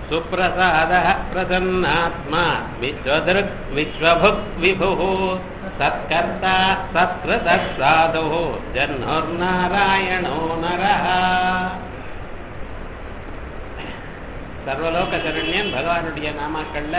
सुप्रसादः प्रसन्नात्मा विश्वदृक् विश्वभुक् विभुः सत्कर्ता सत्कृतः साधुः जन्मोर्नारायणो नरः. சர்வலோக சரண்யன் பகவானுடைய நாமாக்கள்ல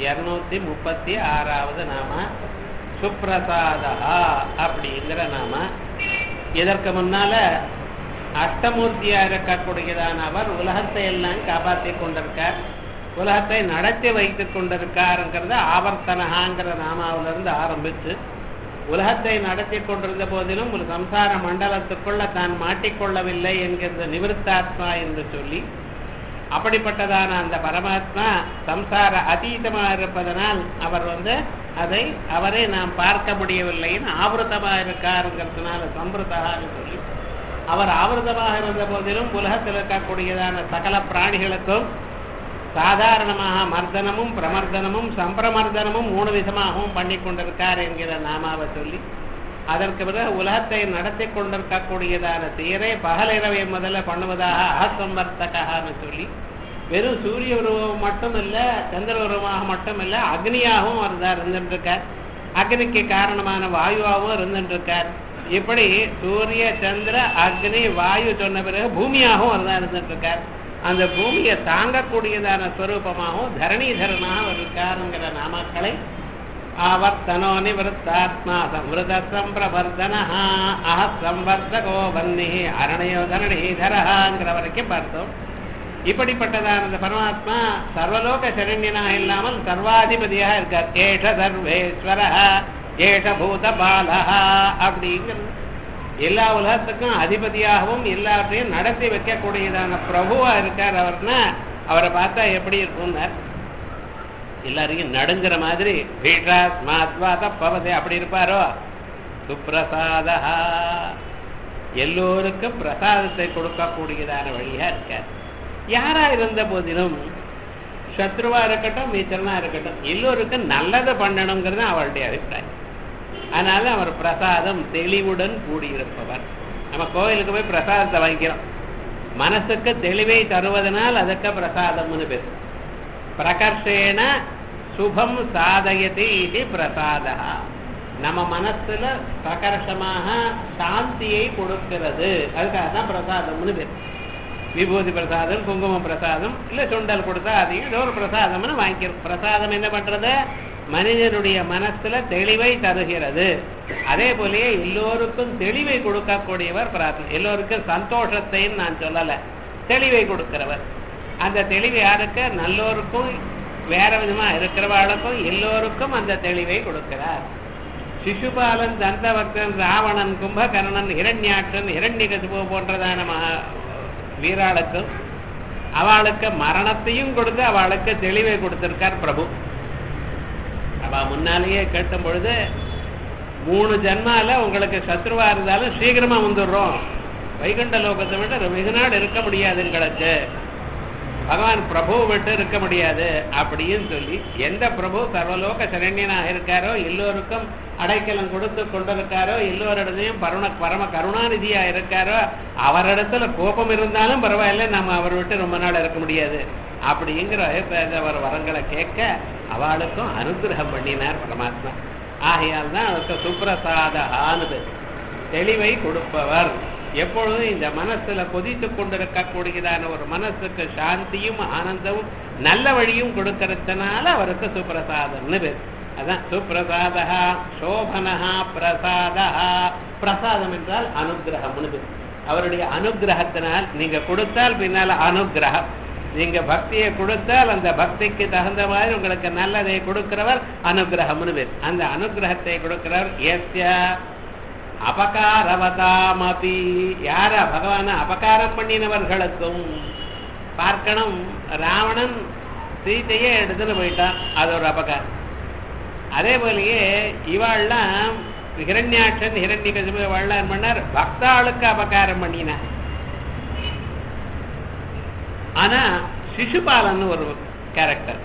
236வது நாம சுப்ரசாதா அப்படிங்கிற நாம. இதற்கு முன்னால அஷ்டமூர்த்தியா இருக்கக்கூடியதான அவர் உலகத்தை எல்லாம் காப்பாற்றி கொண்டிருக்கார், உலகத்தை நடத்தி வைத்துக் கொண்டிருக்காருங்கிறத ஆவர்த்தனகாங்கிற நாமாவிலிருந்து ஆரம்பிச்சு உலகத்தை நடத்தி கொண்டிருந்த போதிலும் ஒரு சம்சார மண்டலத்துக்குள்ள தான் மாட்டிக்கொள்ளவில்லை என்கிற நிவிருத்தாத்மா என்று சொல்லி, அப்படிப்பட்டதான அந்த பரமாத்மா சம்சார அதீதமாக இருப்பதனால் அவர் அதை அவரை நாம் பார்க்க முடியவில்லைன்னு ஆவருத்தமாக இருக்காருங்கிறதுனால சம்பிரதான்னு சொல்லி, அவர் ஆவருத்தமாக இருந்த போதிலும் உலகத்தில் இருக்கக்கூடியதான சகல பிராணிகளுக்கும் சாதாரணமாக மர்தனமும் பிரமர்தனமும் சம்பிரமர்தனமும் 3 விதமாகவும் பண்ணி கொண்டிருக்கார் என்கிற நாமாவை சொல்லி, அதற்கு பிறகு உலகத்தை நடத்தி கொண்டிருக்கக்கூடியதான சீரை பகலிரவை முதல்ல பண்ணுவதாக அகசம்பர்த்தகான்னு சொல்லி, வெறும் சூரிய உருவம் மட்டும் இல்லை, சந்திர உருவமாக மட்டும் இல்லை, அக்னியாகவும் அவர் இருந்துருக்கார், அக்னிக்கு காரணமான வாயுவாகவும் இருந்துருக்கார். இப்படி சூரிய சந்திர அக்னி வாயு சொன்ன பிறகு பூமியாகவும் அவர் தான் இருந்துருக்கார். அந்த பூமியை தாங்கக்கூடியதான ஸ்வரூபமாகவும் தரணீதரனாக அவர் இருக்காருங்கிற நாமாக்களை ஆவர்த்தனோ நிவருத்தாத்மா சம்ருத சம்பிரவர்தனா அஹ சம்பர்தகோ வன்னி அரணயோ தரணீதரங்கிற வரைக்கும் பார்த்தோம். இப்படிப்பட்டதான அந்த பரமாத்மா சர்வலோக சரண்யனாக இல்லாமல் சர்வாதிபதியாக இருக்கார். ஏஷ சர்வேஸ்வர ஏஷ பூதபாலா அப்படிங்கிறது எல்லா உலகத்துக்கும் அதிபதியாகவும் எல்லாத்தையும் நடத்தி வைக்கக்கூடியதான பிரபுவா இருக்கார். அவர்னா அவரை பார்த்தா எப்படி இருக்கும்னார், எல்லாரையும் நடுங்கிற மாதிரி பவதே அப்படி இருப்பாரோ. சுப்ரசாதா எல்லோருக்கும் பிரசாதத்தை கொடுக்கக்கூடியதான வழியா இருக்கார். யாரா இருந்த போதிலும் சத்ருவா இருக்கட்டும் மீச்சரனா இருக்கட்டும் எல்லோருக்கும் நல்லதை பண்ணணுங்கிறது அவருடைய அபிப்பிராயம். அதனால அவர் பிரசாதம் தெளிவுடன் கூடியிருப்பவர். நம்ம கோயிலுக்கு போய் பிரசாதத்தை வாங்கிக்கிறோம், மனசுக்கு தெளிவை தருவதனால் அதுக்கு பிரசாதம்னு பேர். பிரகர்ஷேன சுபம் சாதயதி இது பிரசாதா. நம்ம மனசுல பிரகர்ஷமாக சாந்தியை கொடுக்கிறது, அதுக்காக தான் பிரசாதம்னு பேர். விபூதி பிரசாதம், குங்குமம் பிரசாதம், இல்லை சுண்டல் கொடுத்தா அதையும் ஏதோ ஒரு பிரசாதம்னு வாங்கிக்கிறோம். பிரசாதம் என்ன பண்றது, மனிதனுடைய மனசுல தெளிவை தருகிறது. அதே போலயே எல்லோருக்கும் தெளிவை கொடுக்கக்கூடியவர் பிரார்த்தனை. எல்லோருக்கும் சந்தோஷத்தையும் நான் சொல்லலை, தெளிவை கொடுக்கிறவர். அந்த தெளிவு யாருக்கு, நல்லோருக்கும் வேற விதமா இருக்கிறவாளுக்கும் எல்லோருக்கும் அந்த தெளிவை கொடுக்கிறார். சிசுபாலன், தந்தவக்தன், ராவணன், கும்பகர்ணன், ஹிரண்யாட்சன், ஹிரண்யகசிபு போன்றதான வீராளுக்கும் அவளுக்கு மரணத்தையும் கொடுத்து அவளுக்கு தெளிவை கொடுத்திருக்கார் பிரபு. அவ முன்னாலேயே கேட்டும் பொழுது 3 ஜன்மால உங்களுக்கு சத்ருவா இருந்தாலும் சீக்கிரமா வந்துடுறோம், வைகுண்ட லோகத்தை விட்டு வெகு நாள் இருக்க முடியாது, எங்களுக்கு பகவான் பிரபுவை விட்டு இருக்க முடியாது அப்படின்னு சொல்லி, எந்த பிரபு சர்வலோக சரண்யனாக இருக்காரோ, எல்லோருக்கும் அடைக்கலம் கொடுத்து கொண்டிருக்காரோ, எல்லோரிடத்தையும் பரம கருணாநிதியா இருக்காரோ, அவரிடத்துல கோபம் இருந்தாலும் பரவாயில்ல, நம்ம அவர் விட்டு ரொம்ப நாள் இருக்க முடியாது அப்படிங்கிற அவர் வரங்களை கேட்க அவளுக்கும் அனுகிரகம் பண்ணினார் பரமாத்மா. ஆகையால் தான் அவருக்கு சுப்ரசாதானது தெளிவை கொடுப்பவர். எப்பொழுதும் இந்த மனசுல கொதித்து கொண்டிருக்கக்கூடியதான ஒரு மனசுக்கு சாந்தியும் ஆனந்தமும் நல்ல வழியும் கொடுக்கறதுனால அவருக்கு சுப்ரசாதம்னு பேர். அதான் சுப்ரசாதா சோபனஹா பிரசாதா. பிரசாதம் என்றால் அனுகிரகம்னு பேர். அவருடைய அனுகிரகத்தினால் நீங்க கொடுத்தால் பின்னால அனுகிரகம், நீங்க பக்தியை கொடுத்தால் அந்த பக்திக்கு தகுந்த மாதிரி உங்களுக்கு நல்லதை கொடுக்கிறவர் அனுகிரகம்னு பேர். அந்த அனுகிரகத்தை கொடுக்கிறவர் எஸ்ய அபகாரவதாமபி, யார பகவான அபகாரம் பண்ணினவர்களுக்கும். பார்க்கணும், ராவணன் சீத்தையே எடுத்துன்னு போயிட்டான், அது ஒரு அபகாரம். அதே போலயே இவாள்லாம் ஹிரண்யாட்சன் ஹிரண்யகசிபு இவாள்லாம் பண்ணார், பக்தாளுக்கு அபகாரம் பண்ணினார். ஆனா சிசுபாலன் ஒரு கேரக்டர்,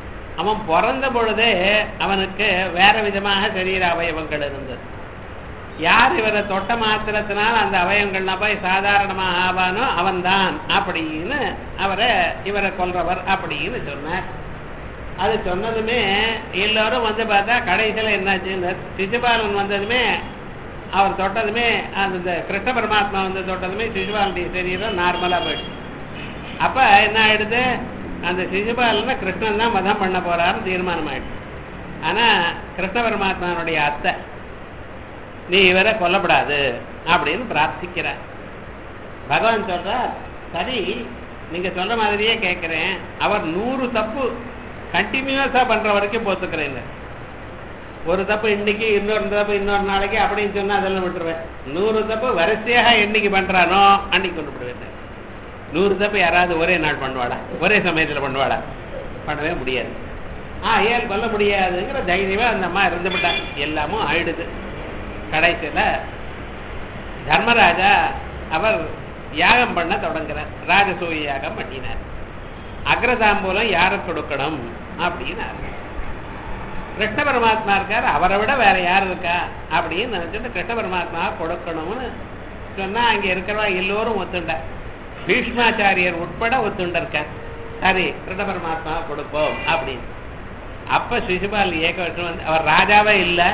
அவன் பிறந்த பொழுதே அவனுக்கு வேற விதமாக சரீர அவயவங்கள் இருந்தது. யார் இவரை தொட்ட மாத்திரத்தினால் அந்த அவயங்கள்லாம் போய் சாதாரணமாக ஆவானோ அவன்தான் அப்படின்னு இவரை கொல்றவர் அப்படின்னு சொன்னார். அது சொன்னதுமே எல்லாரும் வந்து பார்த்தா கடைசியில் என்னாச்சுன்னு சிசுபாலன் வந்ததுமே அவர் தொட்டதுமே அந்த கிருஷ்ண பரமாத்மா வந்து தொட்டதுமே சிசுபாலனுடைய சரீரம் நார்மலாக போயிடுச்சு. அப்போ என்ன ஆயிடுது, அந்த சிசுபாலனை கிருஷ்ணன் தான் வதம் பண்ண போறாருன்னு தீர்மானம் ஆயிடுச்சு. ஆனால் கிருஷ்ண பரமாத்மானுடைய அத்தை நீ இவரை கொல்லப்படாது அப்படின்னு பிரார்த்திக்கிறார். பகவான் சொல்றார், சரி நீங்க சொல்ற மாதிரியே கேட்கிறேன், அவர் 100 தப்பு கண்டினியூஸா பண்ற வரைக்கும் போத்துக்கிறேங்க. ஒரு தப்பு இன்னைக்கு, இன்னொரு தப்பு இன்னொரு நாளைக்கு அப்படின்னு சொன்னா அதெல்லாம் விட்டுருவேன். 100 தப்பு வரிசையாக என்னைக்கு பண்றானோ அன்னைக்கு கொண்டு விடுவேன். 100 தப்பு யாராவது ஒரே நாள் பண்ணுவாளா, ஒரே சமயத்தில் பண்ணுவாளா? பண்ணவே முடியாது. ஏன் கொல்ல முடியாதுங்கிற தைரியமா அந்த அம்மா இருந்துவிட்டாங்க. எல்லாமும் ஆயிடுது. கடைசியில் தர்மராஜா அவர் யாகம் பண்ண தொடங்குறார். ராஜசூய யாகம் பண்ணினார். அக்ரதாம்பூலம் யாருக்கு கொடுக்கணும் அப்படின்னு கிருஷ்ண பரமாத்மா இருக்கார், அவரை விட வேற யார் இருக்கா அப்படின்னு நினைச்சிட்டு கிருஷ்ண பரமாத்மா கொடுக்கணும்னு சொன்னா அங்க இருக்கிறவா எல்லோரும் ஒத்துண்டார். பீஷ்மாச்சாரியர் உட்பட ஒத்துண்டிருக்கார். சரி கிருஷ்ண பரமாத்மா கொடுப்போம் அப்படின்னு. அப்ப சிசுபால் ஏக வருஷம் வந்து அவர் ராஜாவே இல்லை.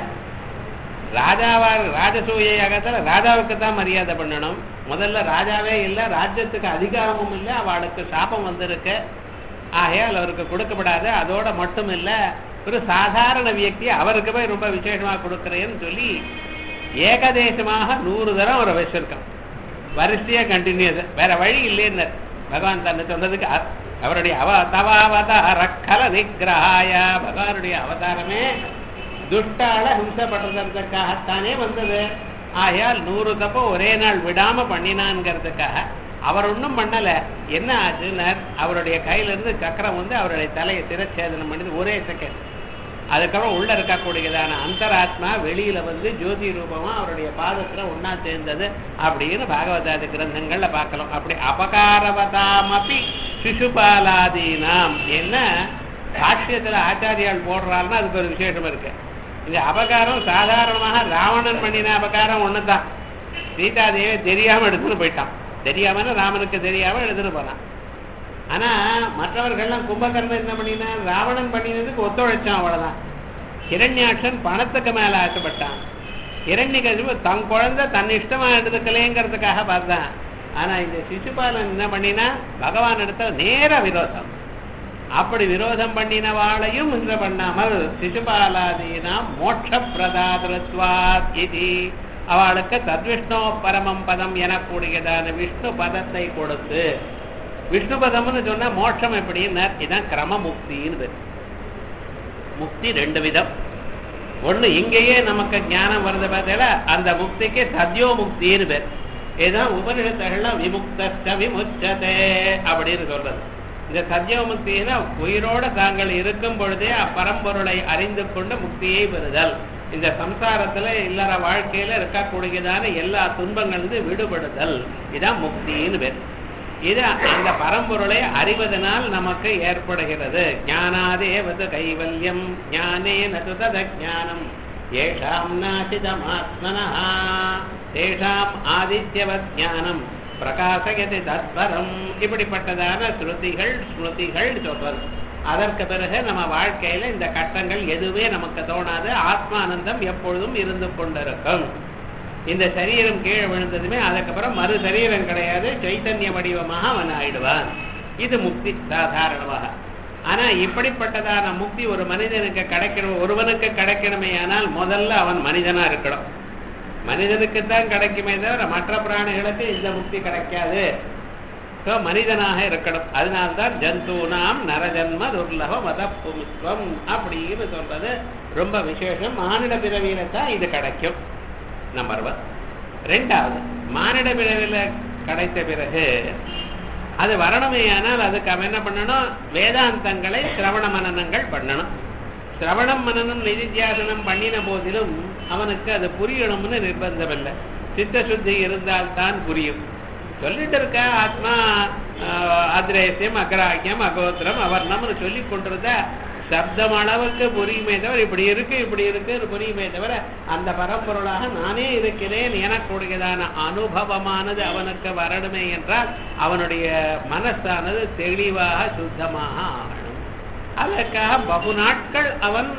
ராஜசூய யாகத்தில் ராஜாவுக்கு தான் மரியாதை பண்ணணும். முதல்ல ராஜாவே இல்லை, ராஜ்யத்துக்கு அதிகாரமும் இல்லை, அவளுக்கு சாபம் வந்திருக்கு. ஆகையால் அவருக்கு கொடுக்கப்படாது. அதோட மட்டும் இல்லை, ஒரு சாதாரண வியக்தி அவருக்கு போய் ரொம்ப விசேஷமா கொடுக்குறேன்னு சொல்லி ஏகதேசமாக 100 தரம் அவரை வச்சிருக்கோம். வரிசையா கண்டினியூஸ், வேற வழி இல்லைன்னு பகவான் தன்னை சொன்னதுக்கு அவருடைய தவாவதார கல நிகிரஹாய, பகவானுடைய அவதாரமே துஷ்டால ஹிம்சப்படுறதுக்காகத்தானே வந்தது. ஆகையால் 100 தப்போ ஒரே நாள் விடாம பண்ணினான்ங்கிறதுக்காக அவர் ஒன்றும் பண்ணல. என்ன ஆச்சுன்னா அவருடைய கையிலிருந்து சக்கரம் வந்து அவருடைய தலையை சிரச்சேதனம் பண்ணி ஒரே செகண்ட். அதுக்கப்புறம் உள்ள இருக்கக்கூடியதான அந்தராத்மா வெளியில வந்து ஜோதி ரூபமா அவருடைய பாதத்துல ஒன்னா சேர்ந்தது அப்படின்னு பாகவதாதி கிரந்தங்கள்ல பார்க்கலாம். அப்படி அபகாரவதாமபி சிசுபாலாதீனாம் என்ன சாட்சியத்துல ஆச்சாரியால் போடுறாருன்னா அதுக்கு ஒரு விசேஷம் இருக்கு. இந்த அபகாரம் சாதாரணமாக ராவணன் பண்ணின அபகாரம் ஒண்ணுதான். சீதாதேவி தெரியாம எடுத்துன்னு போயிட்டான். தெரியாம ராமனுக்கு தெரியாம எடுத்துட்டு போனான். ஆனா மற்றவர்கள்லாம் கும்பகர்ணன் என்ன பண்ணினா ராவணன் பண்ணினதுக்கு ஒத்துழைச்சான், அவ்வளவுதான். ஹிரண்யாட்சன் பணத்துக்கு மேல ஆசைப்பட்டான். ஹிரண்யகசிபு தன் குழந்தை தன் இஷ்டமா எடுத்துக்கலேங்கிறதுக்காக பார்த்தான். ஆனா இந்த சிசுபாலன் என்ன பண்ணினா பகவான் இடத்துல நேர விரோதம். அப்படி விரோதம் பண்ணினவாளையும் இன்று பண்ணாமல் சிசுபாலாதீனா மோட்ச பிரதாத்வாத் இது அவளுக்கு தத்விஷ்ணோ பரமம் பதம் எனக்கூடியதான விஷ்ணு பதத்தை கொடுத்து, விஷ்ணு பதம்னு சொன்னா மோட்சம் எப்படின்னு இதான் கிரம முக்தின்னு. முக்தி 2 விதம். ஒண்ணு இங்கேயே நமக்கு ஞானம் வருது பார்த்தா அந்த முக்திக்கு சத்யோ முக்தின்னு பேர். இதுதான் உபநிஷத்துகள்லாம் விமுக்த விமுச்சதே அப்படின்னு சொல்றது. இந்த சத்யோ முக்தினா உயிரோட தாங்கள் இருக்கும் பொழுதே அப்பரம்பொருளை அறிந்து கொண்டு முக்தியை பெறுதல். இந்த சம்சாரத்துல இல்லற வாழ்க்கையில இருக்கக்கூடியதான எல்லா துன்பங்களிலிருந்து விடுபடுதல், இதான் முக்தின்னு பேர். இது அந்த பரம்பொருளை அறிவதனால் நமக்கு ஏற்படுகிறது. ஞானாதேவது கைவல்யம் ஞானே நதுதத ஞானம் ஏஷாம் நாசிதமாத்மனஹ தேஷாம் ஆதித்யவத் ஞானம் பிரகாசயதி தத்பரம். இப்படிப்பட்டதான ஸ்ருதிகள் ஸ்மிருதிகள் சொல்றது. அதற்கு பிறகு நம்ம வாழ்க்கையில இந்த கட்டங்கள் எதுவே நமக்கு தோணாது. ஆத்மானந்தம் எப்பொழுதும் இருந்து கொண்டிருக்கும். இந்த சரீரம் கீழே விழுந்ததுமே அதுக்கப்புறம் மறு சரீரம் கிடையாது, சைத்தன்ய வடிவமாக அவன் ஆயிடுவான். இது முக்தி சாதாரணமாக. ஆனா இப்படிப்பட்டதான முக்தி ஒரு மனிதனுக்கு கிடைக்கணும், ஒருவனுக்கு கிடைக்கணுமே ஆனால் முதல்ல அவன் மனிதனா இருக்கணும். மனிதனுக்குத்தான் கிடைக்குமே தவிர மற்ற பிராணிகளுக்கு இந்த முக்தி கிடைக்காது. மனிதனாக இருக்கணும். அதனால்தான் ஜந்தூனாம் நரஜன்ம துர்லப மத பும்ஸ்வம் அப்படின்னு சொல்றது ரொம்ப விசேஷம். மானிட பிறவியில தான் இது கிடைக்கும். நம்பர் 1. 2வது, மானிட பிறவில கிடைத்த பிறகு அது வரணுமே ஆனால் அதுக்கு அவன் என்ன பண்ணணும், வேதாந்தங்களை சிரவண மனனங்கள் பண்ணணும். சிரவணம் மனனம் நிதித்தியாசனம் பண்ணின போதிலும் அவனுக்கு அது புரியணும்னு நிர்பந்தம் இல்லை. சித்த சுத்தி இருந்தால்தான் புரியும். சொல்லிட்டு இருக்க ஆத்மா அத்ரேசியம் அக்ராக்கியம் அகோத்திரம் அவர்ணம்னு சொல்லி கொண்டிருந்த சப்தம் அளவுக்கு புரியுமே தவிர இப்படி இருக்கு புரியுமே தவிர அந்த பரம்பொருளாக நானே இருக்கிறேன் எனக்கூடியதான அனுபவமானது அவனுக்கு வரணுமே என்றால் அவனுடைய மனசானது தெளிவாக சுத்தமாக ஆகணும். அதற்காக பகு நாட்கள் அவன்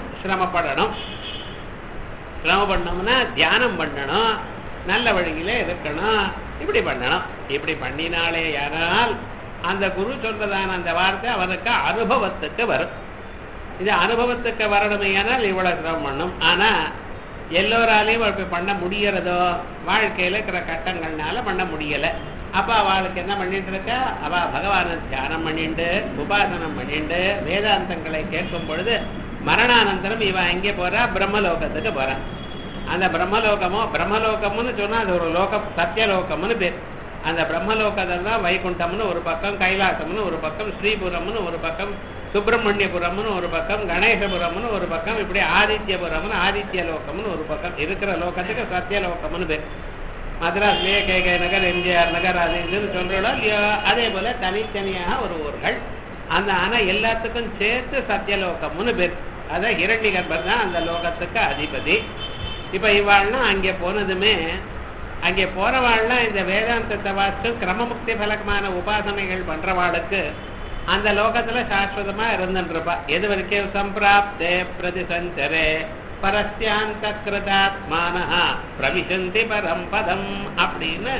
சிரமப்படணும்னா தியானம் பண்ணணும், நல்ல வழியில இருக்கணும், இப்படி பண்ணணும். இப்படி பண்ணினாலே யாரால் அந்த குரு சொல்றதான அந்த வார்த்தை அவனுக்கு அனுபவத்துக்கு வரும். இது அனுபவத்துக்கு வரணுமையானால் இவ்வளவு சிரமம் பண்ணும். ஆனா எல்லோராலையும் பண்ண முடியறதோ? வாழ்க்கையில இருக்கிற கட்டங்கள்னால பண்ண முடியல. அப்ப அவளுக்கு என்ன பண்ணிட்டு இருக்கா? அவ பகவான தியானம் பண்ணிண்டு உபாசனம் பண்ணிண்டு வேதாந்தங்களை கேட்கும் பொழுது மரணானந்தரம் இவ எங்கே போறா? பிரம்மலோகத்துக்கு போறான். அந்த பிரம்மலோகம்னு சொன்னா அது ஒரு லோகம், சத்தியலோகம்னு பேர். அந்த பிரம்மலோகத்தில் தான் வைகுண்டம்னு ஒரு பக்கம், கைலாசம்னு ஒரு பக்கம், ஸ்ரீபுரம்னு ஒரு பக்கம், சுப்பிரமணியபுரம்னு ஒரு பக்கம், கணேசபுரம்னு ஒரு பக்கம், இப்படி ஆதித்யபுரம்னு ஆதித்ய லோகம்னு ஒரு பக்கம் இருக்கிற லோகத்துக்கு சத்தியலோகம்னு பேர். மദ്രാஸ்லயே கே நகர், எம்ஜிஆர் நகர், அது இதுன்னு சொல்றோம் இல்லையோ, அதே போல தனித்தனியாக ஒரு ஊர்கள். அந்த ஆனா எல்லாத்துக்கும் சேர்த்து சத்தியலோகம்னு பேர். அதான் ஹிரண்யகர்பர் தான் அந்த லோகத்துக்கு அதிபதி. இப்ப இவாள்னா அங்கே போனதுமே, அங்கே போறவாள்னா இந்த வேதாந்தத்தை வாசித்து கிரமமுக்தி பலகமான உபாசனைகள் பண்றவாளுக்கு அந்த லோகத்துல சாஸ்வதமா இருந்துருப்பா. எது வரைக்கும்? சம்பிராப்தே பிரதிசஞ்சரே பரஸ்யாந்த கிருதாத்மானஹ பிரவிசந்தி பரம்பதம் அப்படின்னு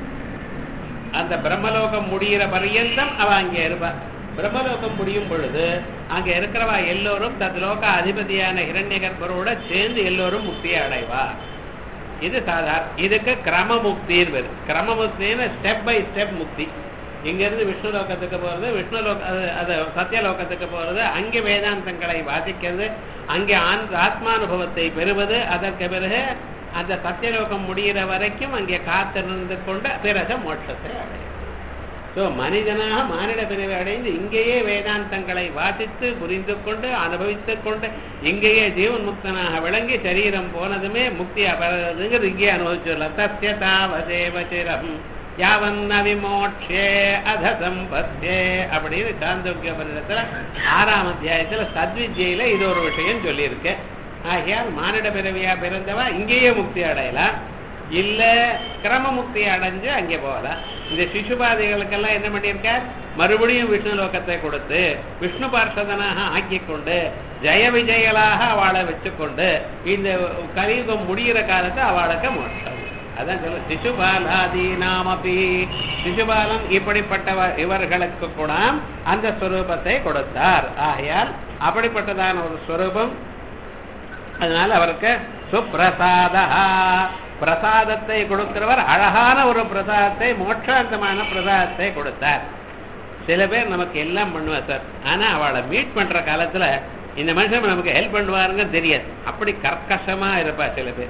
அந்த பிரம்மலோகம் முடிகிற பரியந்தம் அவ அங்கே இருப்பா. பிரம்மலோகம் முடியும் பொழுது அங்க இருக்கிறவா எல்லோரும் தத்லோக அதிபதியான ஹிரண்யகர்பரோட சேர்ந்து எல்லோரும் முக்தியை அடைவா. இது சாதாரண. இதுக்கு கிரமமுக்தின்னு பேரு. கிரமமுக்தின்னு ஸ்டெப் பை ஸ்டெப் முக்தி. இங்க இருந்து விஷ்ணு லோகத்துக்கு போறது, அது சத்தியலோகத்துக்கு போறது, அங்கே வேதாந்தங்களை வாசிக்கிறது, அங்கே ஆத்மானுபவத்தை பெறுவது, அதற்கு பிறகு அந்த சத்தியலோகம் முடிகிற வரைக்கும் அங்கே காத்திருந்து கொண்டு பிறகு மோட்சத்தை அடையும். ஸோ மனிதனாக மானிட பிரிவை அடைந்து இங்கேயே வேதாந்தங்களை வாசித்து புரிந்து கொண்டு அனுபவித்துக் கொண்டு இங்கேயே ஜீவன் முக்தனாக விளங்கி சரீரம் போனதுமே முக்தி அபரதுங்கிறது இங்கே அனுபவிச்சுடலாம். தஸ்யதாவதேவசிரம் யாவன்ன விமோட்சே அத சம்பத்தே அப்படின்னு சாந்தோக்கிய பரிடத்துல 6ஆம் அத்தியாயத்துல சத்வித்யில இது ஒரு விஷயம் சொல்லியிருக்கு. ஆகையால் மானிட பிறவியா பிறந்தவா இங்கேயே முக்தி அடையலாம், இல்ல கிரம முக்தி அடைஞ்சு அங்கே போகலாம். இந்த சிசுபாதிகளுக்கெல்லாம் என்ன பண்ணியிருக்கார்? மறுபடியும் விஷ்ணு லோகத்தை கொடுத்து விஷ்ணு பார்ஷதனாக ஆக்கி கொண்டு ஜெய விஜயலாக அவளை வச்சுக்கொண்டு இந்த கலியுகம் முடிகிற காலத்தை அவளுக்கு மோட்சம். அதான் சொல்ல சிசுபாலாதீனாமபி, சிசுபாலன் இப்படிப்பட்ட இவர்களுக்கு கூட அந்த ஸ்வரூபத்தை கொடுத்தார். ஆகையால் அப்படிப்பட்டதான ஒரு ஸ்வரூபம். அதனால அவருக்கு சுப்பிரசாதா, பிரசாதத்தை கொடுக்கிறவர் அழகான ஒரு பிரசாதத்தை, மோட்சாந்தமான பிரசாதத்தை கொடுத்தார். சில பேர் நமக்கு எல்லாம் பண்ணுவா சார், ஆனா அவளை மீட் பண்ற காலத்துல இந்த மனுஷன் நமக்கு ஹெல்ப் பண்ணுவாருங்க தெரியாது, அப்படி கர்க்கசமா இருப்பா.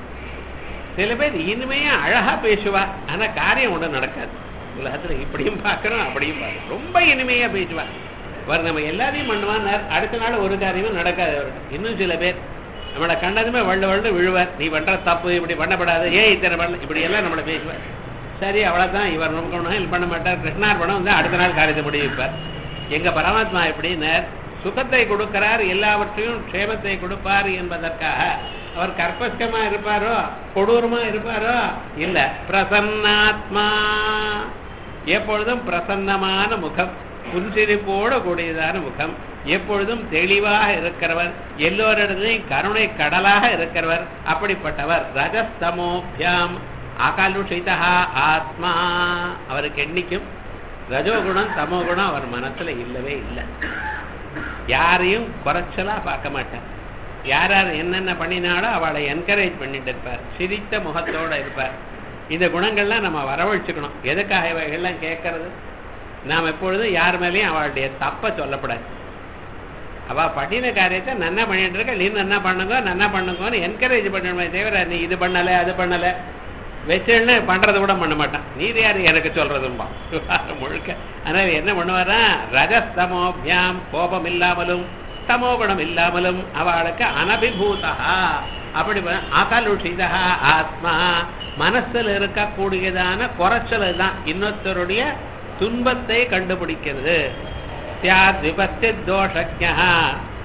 சில பேர் இனிமையா அழகா பேசுவா, ஆனா காரியம் ஒன்றும் நடக்காது. உலகத்துல இப்படியும் பார்க்கணும் அப்படியும் பார்க்கணும், ரொம்ப இனிமையா பேசுவா. அவர் நம்ம எல்லாரையும் பண்ணுவான்னு அடுத்த நாள் ஒரு காரியமும் நடக்காது அவருக்கு. இன்னும் சில பேர் நம்மளை கண்டதுமே வள்ளு விழுவார், நீ பண்ற தப்பு, இப்படி பண்ணப்படாது, இத்தனை பண்ண, இப்படி எல்லாம் நம்மளை பேசுவார். சரி அவ்வளவுதான், இவர் நமக்கு ஒன்றும் ஹெல்ப் பண்ண மாட்டார். கிருஷ்ணார்பணம் வந்து அடுத்த நாள் காரியத்தை முடிவிப்பார். எங்க பரமாத்மா எப்படின்னு சுகத்தை கொடுக்கிறார், எல்லாவற்றையும் க்ஷேமத்தை கொடுப்பார் என்பதற்காக அவர் கர்ப்பஸ்கமா இருப்பாரோ, கொடூரமா இருப்பாரோ? இல்ல, பிரசன்னாத்மா, எப்பொழுதும் பிரசன்னமான முகம், புன்சிரிப்போடு கூடியதான முகம், எப்பொழுதும் தெளிவாக இருக்கிறவர், எல்லோரிடத்திலையும் கருணை கடலாக இருக்கிறவர். அப்படிப்பட்டவர் ரஜஸ்தமோபியாம் அகலுஷிதா ஆத்மா. அவருக்கு என்னைக்கும் ரஜோகுணம் தமோகுணம் அவர் மனசுல இல்லவே இல்லை. யாரையும் குறைச்சலா பார்க்க மாட்டார். யார் என்னென்ன பண்ணினாலும் அவளை என்கரேஜ் பண்ணிட்டு இருப்பார், சிரித்த முகத்தோட இருப்பார். இந்த குணங்கள்லாம் நம்ம வரவழைச்சுக்கணும். எதுக்காக இவைகள்லாம் கேட்கறது? நாம் எப்பொழுதும் யார் மேலேயும் அவளுடைய தப்ப சொல்லப்படாது. அவ பண்ணின காரியத்தை நன்னா பண்ணிட்டு இருக்க, நீ நன்னா பண்ணுங்கன்னு என்கரேஜ் பண்ணணுமே தவிர நீ இது பண்ணல அது பண்ணல வச்சுன்னு பண்றது கூட பண்ண மாட்டான். நீர் யாரு எனக்கு சொல்றதும்பா முழுக்க. அதனால என்ன பண்ணுவாரா? ரஜஸ்தமோபியாம், கோபம் இல்லாமலும் தமோகுணம் இல்லாமலும் அவளுக்கு அனபிபூதா, அப்படி அகலுஷிதா ஆத்மா, மனசில் இருக்கக்கூடியதான குறைச்சல் தான் இன்னொருத்தருடைய துன்பத்தை கண்டுபிடிக்கிறது. தியாத் விபத்தி தோஷக்யா,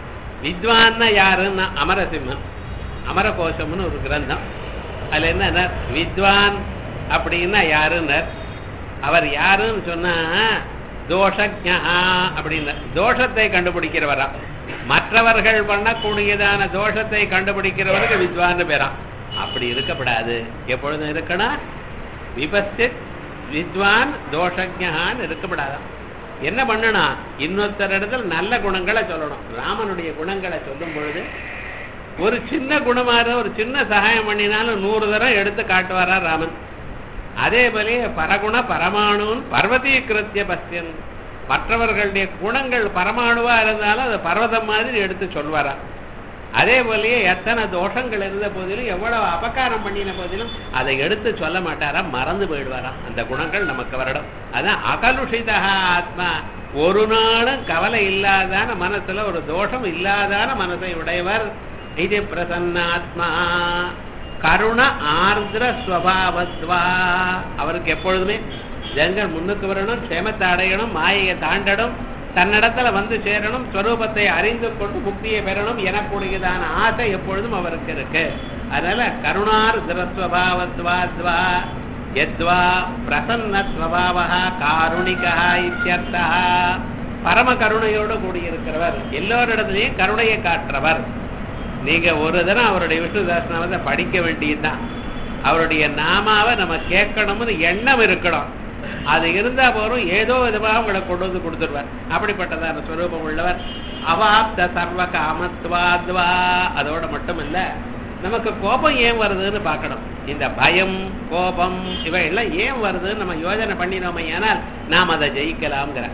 வித்வான்னா யாருன்னா அமரசிம்மன், அமரகோஷம்னு ஒரு கிரந்தம். அதுல என்ன வித்வான் அப்படின்னா யாருன்னு, அவர் யாருன்னு சொன்னா தோஷஜ்ஞா அப்படின்னு, தோஷத்தை கண்டுபிடிக்கிறவரா, மற்றவர்கள் பண்ணக்கூடியதான தோஷத்தை கண்டுபிடிக்கிறவருக்கு வித்வான்னு பேரா. அப்படி இருக்கப்படாது, எப்பொழுதும் இருக்கணும் விபஸ்தித் வித்வான் தோஷஜ்ஞான்னு இருக்கப்படாதான். என்ன பண்ணணும், இன்னொருத்தர் இடத்துல நல்ல குணங்களை சொல்லணும். ராமனுடைய குணங்களை சொல்லும் பொழுது ஒரு சின்ன குணமாக ஒரு சின்ன சகாயம் பண்ணினாலும் 100 தரம் எடுத்து காட்டுவாரா ராமன். அதே போல பரகுண பரமாணுன்னு பர்வதீகிருத்திய பஸ்யன், மற்றவர்களுடைய குணங்கள் பரமாணுவா இருந்தாலும் அதை பர்வதம் மாதிரி எடுத்து சொல்வாரா. அதே போலயே எத்தனை தோஷங்கள் இருந்த போதிலும் எவ்வளவு அபகாரம் பண்ணின போதிலும் அதை எடுத்து சொல்ல மாட்டாரா, மறந்து போயிடுவாராம். அந்த குணங்கள் நமக்கு வரணும். அதான் அகலுஷிதா ஆத்மா, ஒரு நாளும் கவலை இல்லாதான மனசுல ஒரு தோஷம் இல்லாதான மனசை உடையவர். இது பிரசன்னாத்மா கருண ஆர்திர ஸ்வபாவத்வா, அவருக்கு எப்பொழுதுமே ஜனங்கள் முன்னுக்கு வரணும், க்ஷேமத்தை அடையணும், மாயையை தாண்டணும், தன்னிடத்துல வந்து சேரணும், ஸ்வரூபத்தை அறிந்து கொண்டு முக்தியை பெறணும் எனக்கூடியதான ஆசை எப்பொழுதும் அவருக்கு இருக்கு. அதனால கருணார்திரஸ்வபாவத்வாத்வா யத்வா பிரசன்னஸ்வபாவஹ காருணிகா இத்யர்த்தஹ, பரம கருணையோடு கூடியிருக்கிறவர், எல்லோரிடத்திலையும் கருணையை காட்டுறவர். நீங்க ஒரு தினம் அவருடைய விஷ்ணு சஹஸ்ரநாமத்தை படிக்க வேண்டியதுதான். அவருடைய நாமாவை நம்ம கேட்கணும்னு எண்ணம் இருக்கணும். அது இருந்தா போறோம், ஏதோ விதமாக உங்களை கொண்டு வந்து கொடுத்துருவார். அப்படிப்பட்டதான ஸ்வரூபம் உள்ளவர். அவாப்த சர்வ காமத்வாத்வா, அதோட மட்டும் இல்ல, நமக்கு கோபம் ஏன் வருதுன்னு பார்க்கணும். இந்த பயம் கோபம் இவையெல்லாம் ஏன் வருதுன்னு நம்ம யோஜனை பண்ணினோமே, ஆனால் நாம் அதை ஜெயிக்கலாம்ங்கிற.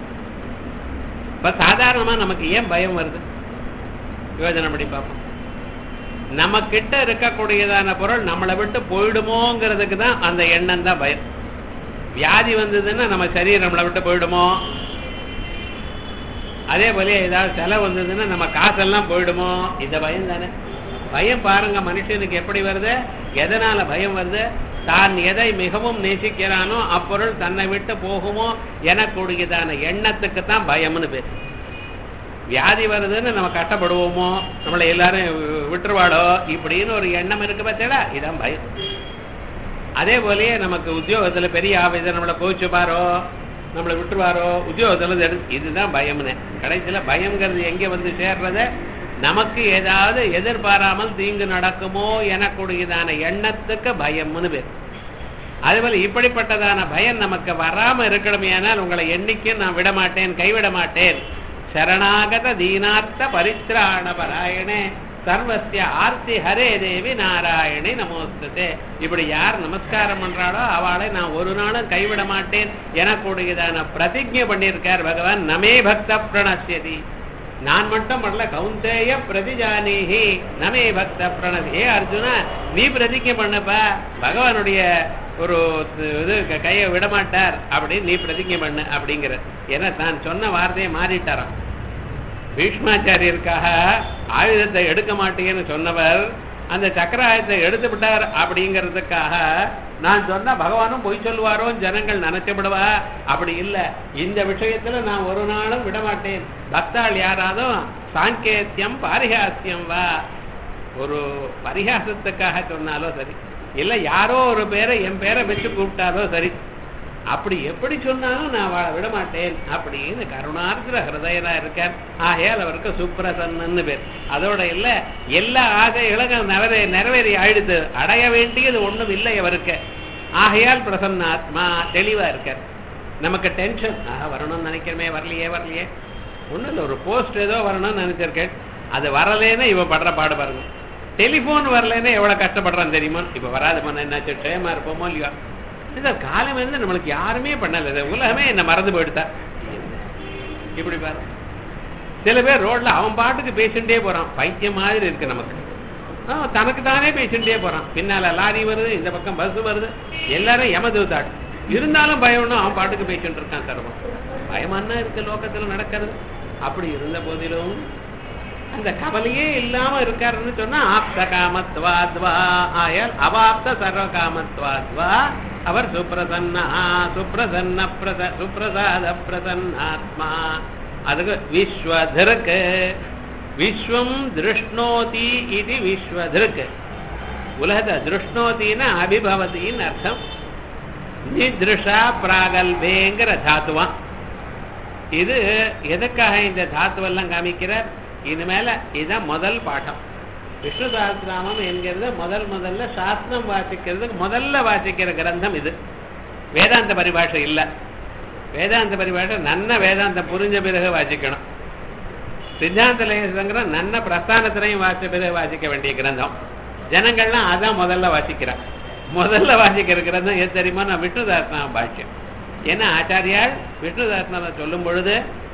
இப்ப சாதாரணமா நமக்கு ஏன் பயம் வருது யோஜனை பண்ணி பார்ப்போம். நம்ம கிட்ட இருக்கக்கூடியதான பொருள் நம்மளை விட்டு போயிடுமோங்கிறதுக்கு தான் அந்த எண்ணம் தான் பயம். வியாதி வந்ததுன்னா நம்ம சரீரம் நம்மளை விட்டு போயிடுமோ, அதே போல ஏதாவது செலவு வந்ததுன்னா நம்ம காசெல்லாம் போயிடுமோ, இந்த பயம் தானே. பயம் பாருங்க மனுஷனுக்கு எப்படி வருது, எதனால பயம் வருது, தான் எதை மிகவும் நேசிக்கிறானோ அப்பொருள் தன்னை விட்டு போகுமோ எனக்கூடியதான எண்ணத்துக்கு தான் பயம்னு பேர். வியாதி வருதுன்னு நம்ம கஷ்டப்படுவோமோ, நம்மளை எல்லாரும் விட்டுருவாளோ இப்படின்னு ஒரு எண்ணம் இருக்கு பார்த்தா, இதான் பயம். அதே போலயே நமக்கு உத்தியோகத்துல பெரிய ஆபீசர் நம்மளை கோச்சுப்பாரோ, நம்மளை விட்டுருவாரோ, உத்தியோகத்துல இதுதான் பயம்னு. கடைசியில பயம்ங்கிறது எங்க வந்து சேர்றத, நமக்கு ஏதாவது எதிர்பாராமல் தீங்கு நடக்குமோ எனக்கூடியதான எண்ணத்துக்கு பயம்னு பேர். அதேபோல இப்படிப்பட்டதான பயம் நமக்கு வராம இருக்கணுமே, ஆனால் உங்களை எண்ணிக்கையும் நான் விட மாட்டேன், கைவிட மாட்டேன். சரணாகத தீனார்த்த பரித்ராண பராயணே சர்வஸ்ய ஆர்த்தி ஹரே தேவி நாராயணே நமோஸ்தே. இப்படி யார் நமஸ்காரம் பண்றாளோ அவளை நான் ஒரு நாளும் கைவிட மாட்டேன் எனக்கூடியதான பிரதிஜை பண்ணியிருக்கார் பகவான். நமே பக்த பிரணஸ்யதி, நான் மட்டும் பண்ணல, கௌந்தேய பிரதிஜானீஹி நமே பக்த பிரணஸ். ஏ அர்ஜுனா, நீ பிரதிஜை பண்ணப்பா, பகவானுடைய ஒரு இது கையை விடமாட்டார் அப்படின்னு நீ பிரதிஜை பண்ணு அப்படிங்கிற. ஏன்னா தான் சொன்ன வார்த்தையை மாறிட்டாராம். பீஷ்மாச்சாரியருக்காக ஆயுதத்தை எடுக்க மாட்டேன்னு சொன்னவர் அந்த சக்கராயுதத்தை எடுத்து விட்டார். அப்படிங்கிறதுக்காக நான் சொன்ன பகவானும் பொய் சொல்லுவாரோ ஜனங்கள் நினைச்சப்படுவா, அப்படி இல்லை. இந்த விஷயத்துல நான் ஒரு நாளும் விடமாட்டேன். பக்தாள் யாராதும் சாங்கேத்தியம் பாரிஹாசியம் வா, ஒரு பரிகாசத்துக்காக சொன்னாலோ சரி, இல்லை யாரோ ஒரு பேரை என் பேரை வச்சு கூப்பிட்டாலோ சரி, அப்படி எப்படி சொன்னாலும் நான் விடமாட்டேன் அப்படின்னு கருணார்த்திர ஹிருதயனா இருக்கார். ஆகையால் அவருக்கு சுப்ரசன்னு பேர். அதோட இல்ல எல்லா ஆசைகளும் நிறைவேறி ஆயிடுது, அடைய வேண்டியது ஒண்ணும் இல்லை அவருக்கு. ஆகையால் பிரசன்னாத்மா தெளிவா இருக்கார். நமக்கு டென்ஷன் வரணும்னு நினைக்கிறமே, வரலையே ஒண்ணும் இல்லை, ஒரு போஸ்ட் ஏதோ வரணும்னு நினைச்சிருக்கேன், அது வரலேன்னு இவன் படுற பாடு பாருங்க. டெலிபோன் வரலன்னா எவ்வளவு கஷ்டப்படுறான் தெரியுமா. இப்ப வராது பண்ண என்னாச்சு, ட்ரேமா இருப்போமோ இல்லையா. காலம் இருந்து நம்மளுக்கு யாருமே பண்ணல, உலகமே என்ன மறந்து போயிடுதா. இப்படி பாரு, சில பேர் ரோட்ல அவன் பாட்டுக்கு பேசிட்டே போறான், பைத்தியம் மாதிரி இருக்கு நமக்கு. தனக்கு தானே பேசிட்டே போறான், பின்னால லாரி வருது, இந்த பக்கம் பஸ் வருது, எல்லாரும் யமதூதாட் இருந்தாலும் பயம்னா அவன் பாட்டுக்கு பேசிட்டு இருக்கான். சர்வம் பயமானா இருக்கு லோகத்துல நடக்கிறது. அப்படி இருந்த போதிலும் அந்த கவலையே இல்லாம இருக்காருன்னு சொன்னா ஆப்த காமத்வாத்வா, ஆயால் அவாப்த சர்வ காமத்வாத்வா, அவர் சுப்ரசன்னா சுப்ரசன்ன சுப்ரசாத பிரசன்னாத்மா. அதுக்கு விஸ்வதருக்கு விஸ்வம் திருஷ்ணோதி இது விஸ்வதிருக். உலகத்தை திருஷ்ணோத்தின்னு அபிபவதின்னு அர்த்தம். நித்ருஷா பிராகல்பேங்கிற தாத்துவான். இது எதுக்காக இந்த தாத்துவெல்லாம் காமிக்கிறார்? இனிமேல இதுதான் முதல் பாடம். விஷ்ணு சஹஸ்ரநாமம் என்கிறது முதல்ல சாஸ்திரம் வாசிக்கிறதுக்கு முதல்ல வாசிக்கிற கிரந்தம் இது. வேதாந்த பரிபாஷை இல்லை. வேதாந்த பரிபாஷை நன்ன வேதாந்தம் புரிஞ்ச பிறகு வாசிக்கணும். சித்தாந்த லேசங்கிற நன்ன பிரஸ்தானத்திலையும் வாசிச்ச பிறகு வாசிக்க வேண்டிய கிரந்தம். ஜனங்கள்லாம் அதான் முதல்ல வாசிக்கிறான். முதல்ல வாசிக்கிற கிரந்தம் எது தெரியுமா? நான் விஷ்ணு சஹஸ்ரநாம பாஷ்யம். ஏன்னா ஆச்சாரியால் விஷ்ணு சஹஸ்ரநாமம் சொல்லும் பொழுது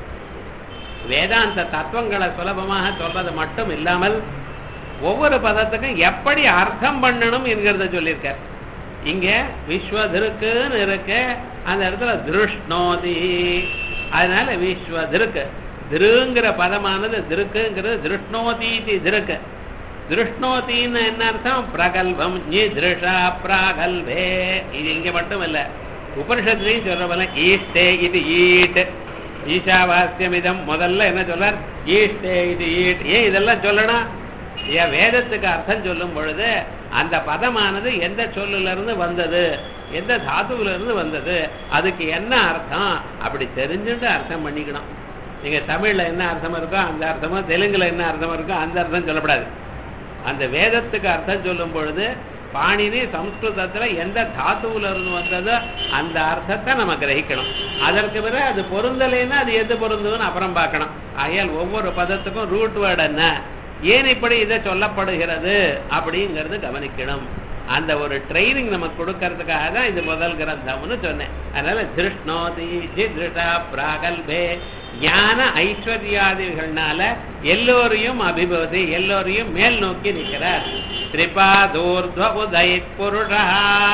வேதாந்த தத்துவங்களை சுலபமாக சொல்றது மட்டும் இல்லாமல் ஒவ்வொரு பதத்துக்கும் எப்படி அர்த்தம் பண்ணணும் என்கிறத சொல்லியிருக்கார். இங்க விஸ்வதிருக்குன்னு இருக்கு, அந்த இடத்துல திருஷ்ணோதி. அதனால விஸ்வதிருக்கு திருங்கிற பதமானது திருக்குங்கிறது திருஷ்ணோதீதி திருக்கு. திருஷ்ணோத்தின்னு என்ன அர்த்தம்? பிரகல்பம் நித்ருஷா பிராகல்பே. இது இங்க மட்டும் இல்ல, உபனிஷத்துலையும் சொல்ற போல ஈஷ்டே இது ஈட், ஈஷாவாஸ்யம் இதம். முதல்ல என்ன சொல்றார்? ஈஷ்டே இது ஈட். ஏன் இதெல்லாம் சொல்லணும்? ஏன் வேதத்துக்கு அர்த்தம் சொல்லும் பொழுது அந்த பதமானது எந்த சொல்லுல இருந்து வந்தது, எந்த தாத்துவில இருந்து வந்தது, அதுக்கு என்ன அர்த்தம் அப்படி தெரிஞ்சுட்டு அர்த்தம் பண்ணிக்கணும். நீங்க தமிழ்ல என்ன அர்த்தம் இருக்கோ அந்த அர்த்தமோ, தெலுங்குல என்ன அர்த்தம் இருக்கோ அந்த அர்த்தம் சொல்லப்படாது. அந்த வேதத்துக்கு அர்த்தம் சொல்லும் பொழுது பாணினி சம்ஸ்கிருதத்துல எந்த தாத்துவில இருந்து வந்ததோ அந்த அர்த்தத்தை நம்ம கிரகிக்கணும். அதற்கு பிறகு அது பொருந்தலைன்னா அது எது பொருந்ததுன்னு அப்புறம் பார்க்கணும். ஆகையால் ஒவ்வொரு பதத்துக்கும் ரூட் வேர்டு என்ன, ஏன் இப்படி இதை சொல்லப்படுகிறது அப்படிங்கிறது கவனிக்கணும். அந்த ஒரு ட்ரைனிங் நமக்கு கொடுக்கறதுக்காக தான் இது முதல் கிரந்தம்னு சொன்னேன். அதனால திருஷ்ணோதி ஜித்ருஷா பிராகல்பே ஞான ஐஸ்வர்யாதிகள்னால எல்லோரையும் அபிபவதி, எல்லோரையும் மேல் நோக்கி நிற்கிறார். திரிபாதோர்த்வ உதயித் புருஷா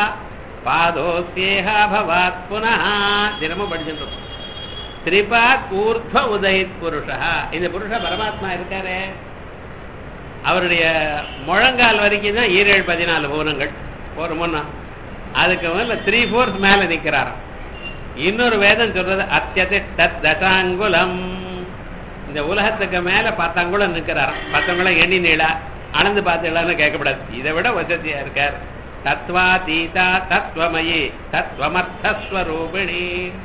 பாதோஸ்யேஹா பவாத் புனः. தினமும் படிச்சுட்டு திரிபாத் ஊர்த்வ உதயித் புருஷா. இந்த புருஷ பரமாத்மா இருக்காரே, அவருடைய முழங்கால் வரைக்கும் தான் 7-14 பூனங்கள் ஒரு முன்னா. அதுக்கு மேல 3/4 மேல நிற்கிறாராம். இன்னொரு வேதம் சொல்றது அத்தியதிஷ்டத் தசாங்குலம். இந்த உலகத்துக்கு மேல 10 அங்குலம் நிற்கிறாராம். 10 அங்குலம் எண்ணி நீளா அளந்து பார்த்துலான்னு கேட்கப்படாது. இதை விட வசதியா இருக்கார். தத்வாதீதா தத்வமயி தத்வமர்த்தஸ்வரூபிணி.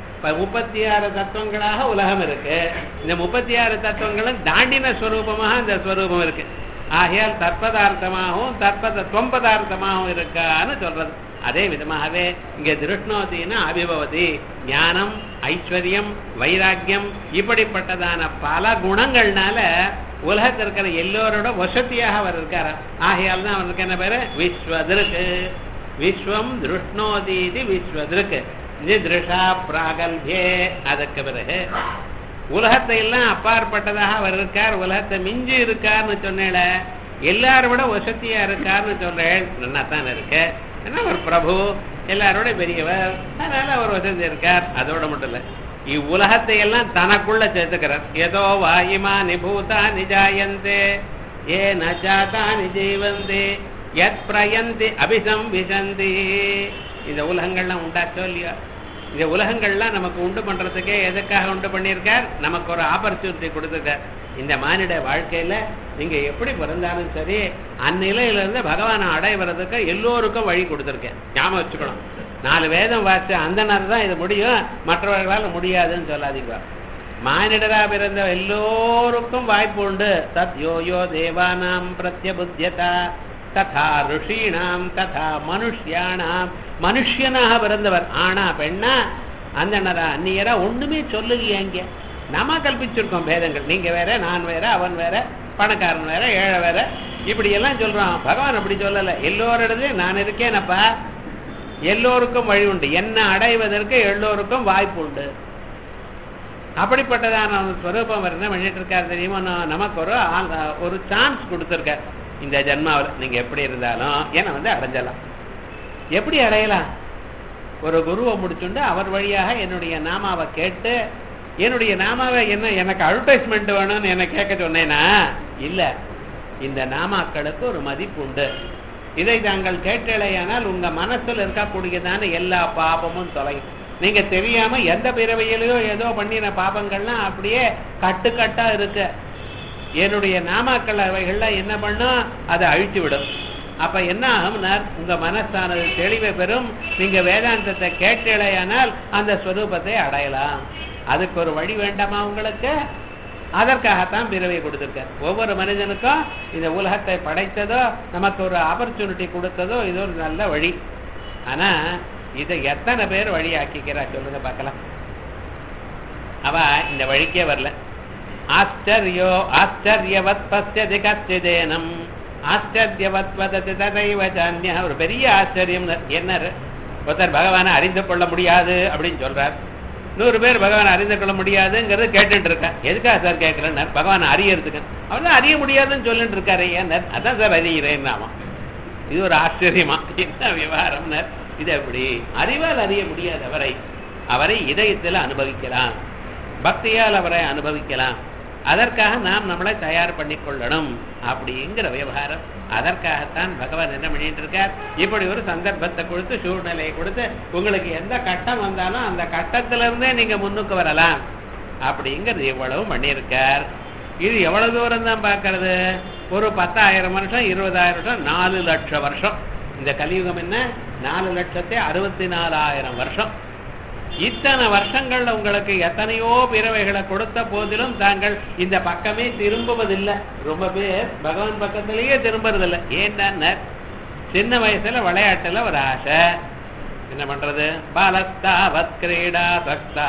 36 தத்துவங்களாக உலகம் இருக்கு. இந்த 36 தத்துவங்களும் தாண்டின ஸ்வரூபமாக இந்த ஸ்வரூபம் இருக்கு. ஆகையால் தற்பதார்த்தமாகவும் தற்பதத்துவம் பதார்த்தமாகவும் இருக்கான்னு சொல்றது. அதே விதமாகவே இங்க திருஷ்ணோதினா அபிபவதி ஞானம், ஐஸ்வர்யம், வைராக்கியம் இப்படிப்பட்டதான பல குணங்கள்னால உலகத்தில் இருக்கிற எல்லோரோட வசதியாக அவர் இருக்கார். ஆகையால் தான் அவருக்கு என்ன பேரு? விஸ்வதிருக்கு. விஸ்வம் திருஷ்ணோதீதி விஸ்வதிருக்கு நித்ருஷா பிராகல்பே. அதற்கு பிறகு உலகத்தை எல்லாம் அப்பாற்பட்டதாக அவர் இருக்கார், உலகத்தை மிஞ்சி இருக்கார்னு சொன்னேல, எல்லாரும் விட வசதியா இருக்கார்னு சொல்றேன். நல்லா தான் இருக்கு. ஏன்னா அவர் பிரபு, எல்லாரோட பெரியவர், அதனால அவர் வசதி இருக்கார். அதோட மட்டும் இல்ல, இவ்வுலகத்தை எல்லாம் தனக்குள்ள சேர்த்துக்கிறார். ஏதோ வாயுமா நிபூதா நிஜாயந்தே ஏ நஜாதா நிஜீவந்தே யத் பிரயந்தி அபிசம் விசந்தி. இந்த உலகங்கள்லாம் உண்டாச்சோ இல்லையா? இந்த உலகங்கள்லாம் நமக்கு உண்டு பண்றதுக்கே எதுக்காக உண்டு பண்ணியிருக்கார்? நமக்கு ஒரு ஆப்பர்ச்சுனிட்டி கொடுத்துருக்கார். இந்த மானிட வாழ்க்கையில நீங்க எப்படி பிறந்தாலும் சரி, அந்நிலையிலிருந்து பகவானை அடைவதற்கு எல்லோருக்கும் வழி கொடுத்துருக்கேன். ஞாபகம் வச்சுக்கணும். 4 வேதம் வாசிச்ச அந்த நேரம் தான் இது முடியும், மற்றவர்களால் முடியாதுன்னு சொல்லாதீங்க. மானிடரா பிறந்த எல்லோருக்கும் வாய்ப்பு உண்டு. தத் யோயோ தேவானாம் பிரத்யபுத்தியதா ததா ருஷீணாம் ததா மனுஷ்யானாம். மனுஷனாக பிறந்தவர், ஆனா பெண்ணா அந்தனரா அந்நியரா ஒண்ணுமே சொல்லலையே. இங்க நாம கல்பிச்சிருக்கோம் பேதங்கள். நீங்க வேற, நான் வேற, அவன் வேற, பணக்காரன் வேற, ஏழை வேற, இப்படி எல்லாம் சொல்றோம். பகவான் அப்படி சொல்லல. எல்லோரிடத்தையும் நான் இருக்கேனப்பா, எல்லோருக்கும் வழி உண்டு, என்ன அடைவதற்கு எல்லோருக்கும் வாய்ப்பு உண்டு. அப்படிப்பட்டதான ஸ்வரூபம் என்ன பண்ணிட்டு இருக்காரு தெரியுமா? நமக்கு ஒரு சான்ஸ் கொடுத்துருக்கார் இந்த ஜென்மாவில். நீங்க எப்படி இருந்தாலும் என்னை அடைஞ்சலாம். எப்படி அடையலாம்? ஒரு குருவை முடிச்சுண்டு அவர் வழியாக என்னுடைய நாமாவை கேட்டு, என்னுடைய நாமாவை என்ன எனக்கு அட்வர்டைஸ்மெண்ட் வேணும்னு என்ன கேட்க சொன்னேன்னா இல்ல, இந்த நாமாக்களுக்கு ஒரு மதிப்பு உண்டு. இதை தாங்கள் கேட்டலையானால் உங்க மனசுல இருக்கக்கூடியதான எல்லா பாபமும் தொலையும். நீங்க தெரியாம எந்த பிறவையிலையோ ஏதோ பண்ணின பாபங்கள்லாம் அப்படியே கட்டுக்கட்டா இருக்கு. என்னுடைய நாமாக்கள் அவைகள்லாம் என்ன பண்ணும், அதை அழித்து விடும். அப்ப என்ன ஆகும்னா உங்க மனசானது தெளிவை பெறும். நீங்க வேதாந்தத்தை கேட்டலையானால் அந்த ஸ்வரூபத்தை அடையலாம். அதுக்கு ஒரு வழி வேண்டாமா உங்களுக்கு? அதற்காகத்தான் பிறவை கொடுத்திருக்க. ஒவ்வொரு மனிதனுக்கும் இந்த உலகத்தை படைத்ததோ நமக்கு ஒரு ஆப்பர்ச்சுனிட்டி கொடுத்ததோ இது ஒரு நல்ல வழி. ஆனா இதை எத்தனை பேர் வழியாக்கிக்கிறா சொல்லுங்க பார்க்கலாம். அவ இந்த வழிக்கே வரல. ஆச்சரியோ ஆச்சரியவத் பஸ்யதி கச்சிதேனம் ஆச்சரியவத் வததி ததைவ ஜான்ய. ஒரு பெரிய ஆச்சரியம் என்ன, ஒருத்தர் பகவானை அறிந்து கொள்ள முடியாது அப்படின்னு சொல்றார். 100 பேர் பகவானை அறிந்து கொள்ள முடியாதுங்கிறது கேட்டுட்டு இருக்கேன். எதுக்காக சார் கேட்கிறேன்? பகவானை அறியறதுக்கு. அவன் தான் அறிய முடியாதுன்னு சொல்லிட்டு இருக்காரு. ஏன்? அதான் சார் அறிகிறேன் நாம. இது ஒரு ஆச்சரியமா என்ன விவகாரம்? இது எப்படி? அறிவால் அறிய முடியாது அவரை. அவரை இதயத்தில் அனுபவிக்கலாம், பக்தியால் அவரை அனுபவிக்கலாம். அதற்காக நாம் நம்மளை தயார் பண்ணி கொள்ளணும் அப்படிங்கிற விவகாரம். அதற்காகத்தான் பகவான் என்ன பண்ணிட்டு இருக்கார்? இப்படி ஒரு சந்தர்ப்பத்தை கொடுத்து, சூழ்நிலையை கொடுத்து, உங்களுக்கு எந்த கட்டம் வந்தாலும் அந்த கட்டத்திலிருந்தே நீங்க முன்னுக்கு வரலாம் அப்படிங்கிறது எவ்வளவு பண்ணியிருக்கார். இது எவ்வளவு தூரம் தான் பார்க்கறது? ஒரு 10,000 வருஷம், 20,000 வருஷம், 4 லட்சம் வருஷம். இந்த கலியுகம் என்ன 4,64,000 வருஷம். இத்தனை வருஷங்கள்ல உங்களுக்கு எத்தனையோ பிறவைகளை கொடுத்த போதிலும் தாங்கள் இந்த பக்கமே திரும்புவதில்லை. ரொம்ப பேர் பகவான் பக்கத்திலேயே திரும்புறதில்லை. ஏன்னா சின்ன வயசுல விளையாட்டுல ஒரு ஆசை. என்ன பண்றது? பாலஸ்தாவத் கிரீடா சக்தா.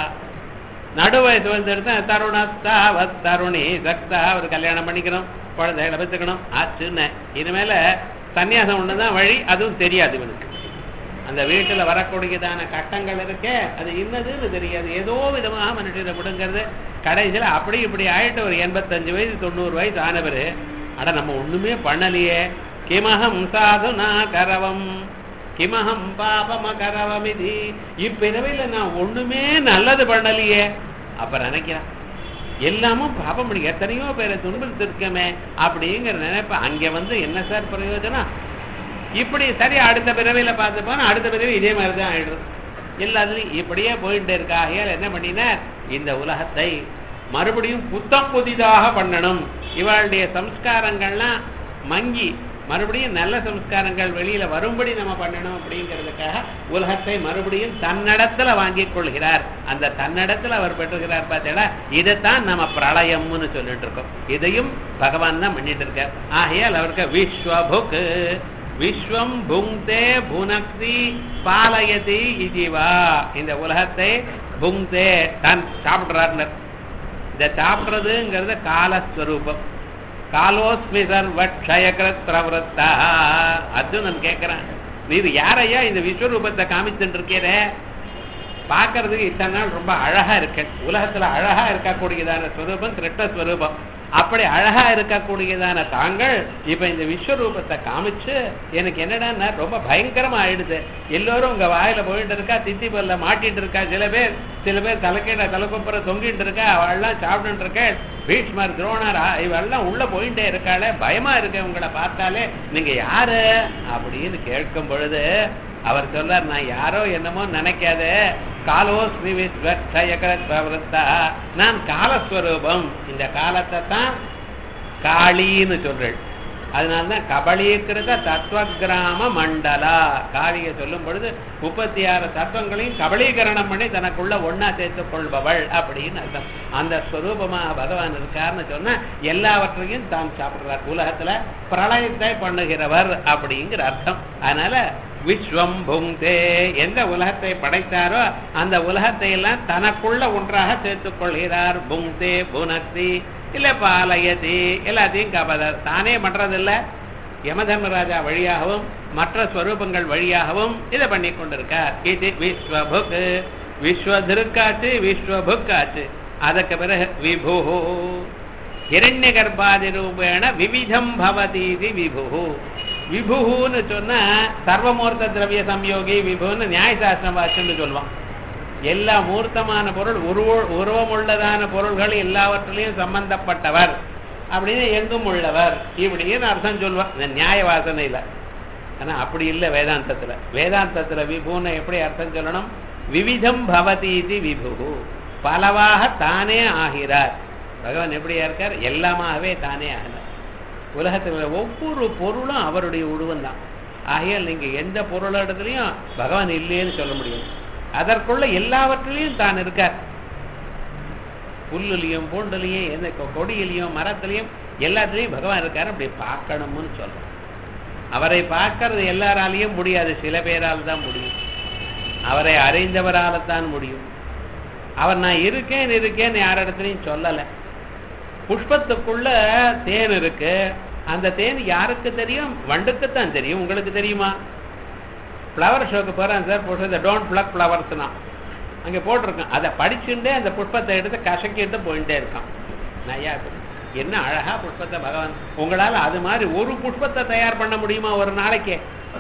நடு வயசு வந்துருந்தா தருணஸ்தாவத் தருணி சக்தா. ஒரு கல்யாணம் பண்ணிக்கணும், குழந்தைகளை பெற்றுக்கணும், ஆச்சுன்னு. இனிமேல சன்னியாசம் ஒண்ணுதான் வழி. அதுவும் தெரியாது இவனுக்கு. அந்த வீட்டுல வரக்கூடியதான கட்டங்கள் இருக்கே அது இன்னதுன்னு தெரியாது. ஏதோ விதமாக மனுஷனை விடுங்கிறது. கடைசியில் அப்படி இப்படி ஆயிட்டு ஒரு 85 வயசு 90 வயசு ஆனவர், அட நம்ம ஒண்ணுமே பண்ணலையே, கிமஹம் சாதுனா கரவம் கிமஹம் பாபம கரவம், இது இப்பிறவையில நான் ஒண்ணுமே நல்லது பண்ணலையே. அப்ப நினைக்கிறான் எல்லாமும் பாபம் பண்ணி எத்தனையோ பேரை துன்பத்திருக்கமே அப்படிங்கிற நினைப்ப. அங்க வந்து என்ன சார் பிரயோஜனம்? இப்படி சரி அடுத்த பிறவையில பார்த்து போனா அடுத்த பிறவி இதே மாதிரிதான் ஆயிடுது. எல்லாத்துலயும் இப்படியே போயிட்டு இருக்கா. ஆகையால் என்ன பண்ணினா இந்த உலகத்தை மறுபடியும் புத்தம் புதிதாக பண்ணணும். இவளுடைய சம்ஸ்காரங்கள்லாம் மங்கி மறுபடியும் நல்ல சம்ஸ்காரங்கள் வெளியில வரும்படி நம்ம பண்ணணும் அப்படிங்கிறதுக்காக உலகத்தை மறுபடியும் தன்னடத்துல வாங்கி கொள்கிறார். அந்த தன்னடத்துல அவர் பெற்றுகிறார். பார்த்தீங்களா? இதைத்தான் நம்ம பிரளயம்னு சொல்லிட்டு இருக்கோம். இதையும் பகவான் தான் பண்ணிட்டு இருக்கார். ஆகையால் அவருக்கு விஸ்வபுக் விஸ்வம் புங்தே புனக்தி பாலயதி இதுவா. இந்த உலகத்தை புங்தே தான் சாப்பிடுறார். இந்த சாப்பிடுறதுங்கிறது காலஸ்வரூபம். காலோஸ்மி சர்வக்ஷயகிருத் பிரவருத்தா. அர்ஜுனன் கேட்கிறான், நீர் யாரையா இந்த விஸ்வரூபத்தை காமிச்சுட்டு இருக்கிற? பார்க்கறதுக்கு இத்தனை நாள் ரொம்ப அழகா இருக்கு. உலகத்துல அழகா இருக்கக்கூடியதான ஸ்வரூபம் கிருஷ்ணஸ்வரூபம். அப்படி அழகா இருக்கக்கூடியதான தாங்கள் இப்ப இந்த விஸ்வரூபத்தை காமிச்சு எனக்கு என்னடா ரொம்ப பயங்கரமா ஆயிடுது. எல்லோரும் உங்க வாயில போயிட்டு இருக்கா, தித்தி பல்ல மாட்டிட்டு இருக்கா. சில பேர் தலைக்கீழ தலைக்குப்புற தொங்கிட்டு இருக்கா. அவள்லாம் சாப்பிட்டு இருக்க. பீஷ்மர் துரோணர் இவெல்லாம் உள்ள போயிட்டே இருக்காளே, பயமா இருக்கு உங்களை பார்த்தாலே. நீங்க யாரு அப்படின்னு கேட்கும் பொழுது அவர் சொல்றார், நான் யாரோ என்னமோ நினைக்காத, காலோஸ்மி விஸ்வக்ஷயகிருத் பிரவருத்தா. நான் காலஸ்வரூபம். இந்த காலத்தை தான் காளின்னு சொல்றேன். அதனால்தான் கபலீகிருத தத்துவகிராம மண்டலா. காளியை சொல்லும் பொழுது 36 தத்துவங்களையும் கபலீகரணம் பண்ணி தனக்குள்ள ஒன்னா சேர்த்துக் கொள்பவள் அப்படின்னு அர்த்தம். அந்த ஸ்வரூபமாக பகவான் இருக்காருன்னு சொன்னா எல்லாவற்றையும் தான் சாப்பிடுறார். உலகத்துல பிரளயத்தை பண்ணுகிறவர் அப்படிங்கிற அர்த்தம். அதனால விஸ்வம் புங்தே, எந்த உலகத்தை படைத்தாரோ அந்த உலகத்தை எல்லாம் தனக்குள்ள ஒன்றாக சேர்த்துக் கொள்கிறார். புங்தே புனக்தி இல்ல பாலயதி, எல்லாத்தையும் காப்பாதார். தானே பண்றதில்ல, யமதர்மராஜா வழியாகவும் மற்ற ஸ்வரூபங்கள் வழியாகவும் இதை பண்ணி கொண்டிருக்கார். இது விஸ்வபுக். விஸ்வதிருக்காச்சு, விஸ்வபுக்காச்சு. அதுக்கு பிறகு விபு. ஹிரண்ய கர்ப்பாதி ரூபேண விவிதம் பவதீதி விபு. விபுன்னு சொன்னா சர்வமூர்த்த திரவிய சம்யோகி விபுன்னு நியாயசாஸ்திரம் வாச்சுன்னு சொல்லுவான். எல்லா மூர்த்தமான பொருள் உருவமுள்ளதான பொருள்கள் எல்லாவற்றிலையும் சம்பந்தப்பட்டவர் அப்படின்னு எங்கும் உள்ளவர் இப்படின்னு அர்த்தம் சொல்லுவான் இந்த நியாய வாசனையில. ஆனா அப்படி இல்லை வேதாந்தத்துல. வேதாந்தத்துல விபுன்னு எப்படி அர்த்தம் சொல்லணும்? விவிதம் பவதீதி விபு. பலவாக தானே ஆகிறார். பகவான் எப்படியா இருக்கார்? எல்லாமாகவே தானே ஆகல. உலகத்தில் ஒவ்வொரு பொருளும் அவருடைய உருவம் தான். ஆகையால் நீங்க எந்த பொருள் இடத்துலையும் பகவான் இல்லைன்னு சொல்ல முடியும். அதற்குள்ள எல்லாவற்றிலையும் தான் இருக்கார். புல்லுலையும் பூண்டுலையும் எந்த கொடியிலையும் மரத்திலையும் எல்லாத்துலேயும் பகவான் இருக்கார். அப்படி பார்க்கணும்னு சொல்றோம். அவரை பார்க்கறது எல்லாராலையும் முடியாது, சில பேரால் தான் முடியும். அவரை அறிந்தவரால் தான் முடியும். அவர் நான் இருக்கேன்னு யார் இடத்துலையும் சொல்லலை. புஷ்பத்துக்குள்ள தேன் இருக்கு. அந்த தேன் யாருக்கு தெரியும்? வண்டுக்குத்தான் தெரியும். உங்களுக்கு தெரியுமா? ஃப்ளவர் ஷோக்கு போகிறேன் சார், போட்டு டோன்ட் பிளக் ஃப்ளவர்ஸ்னா அங்கே போட்டிருக்கேன். அதை படிச்சுட்டே அந்த புஷ்பத்தை எடுத்து கசக்கிட்டு போயிட்டே இருக்கான். நையா என்ன அழகா புஷ்பத்தை பகவான். உங்களால் அது மாதிரி ஒரு புஷ்பத்தை தயார் பண்ண முடியுமா ஒரு நாளைக்கு?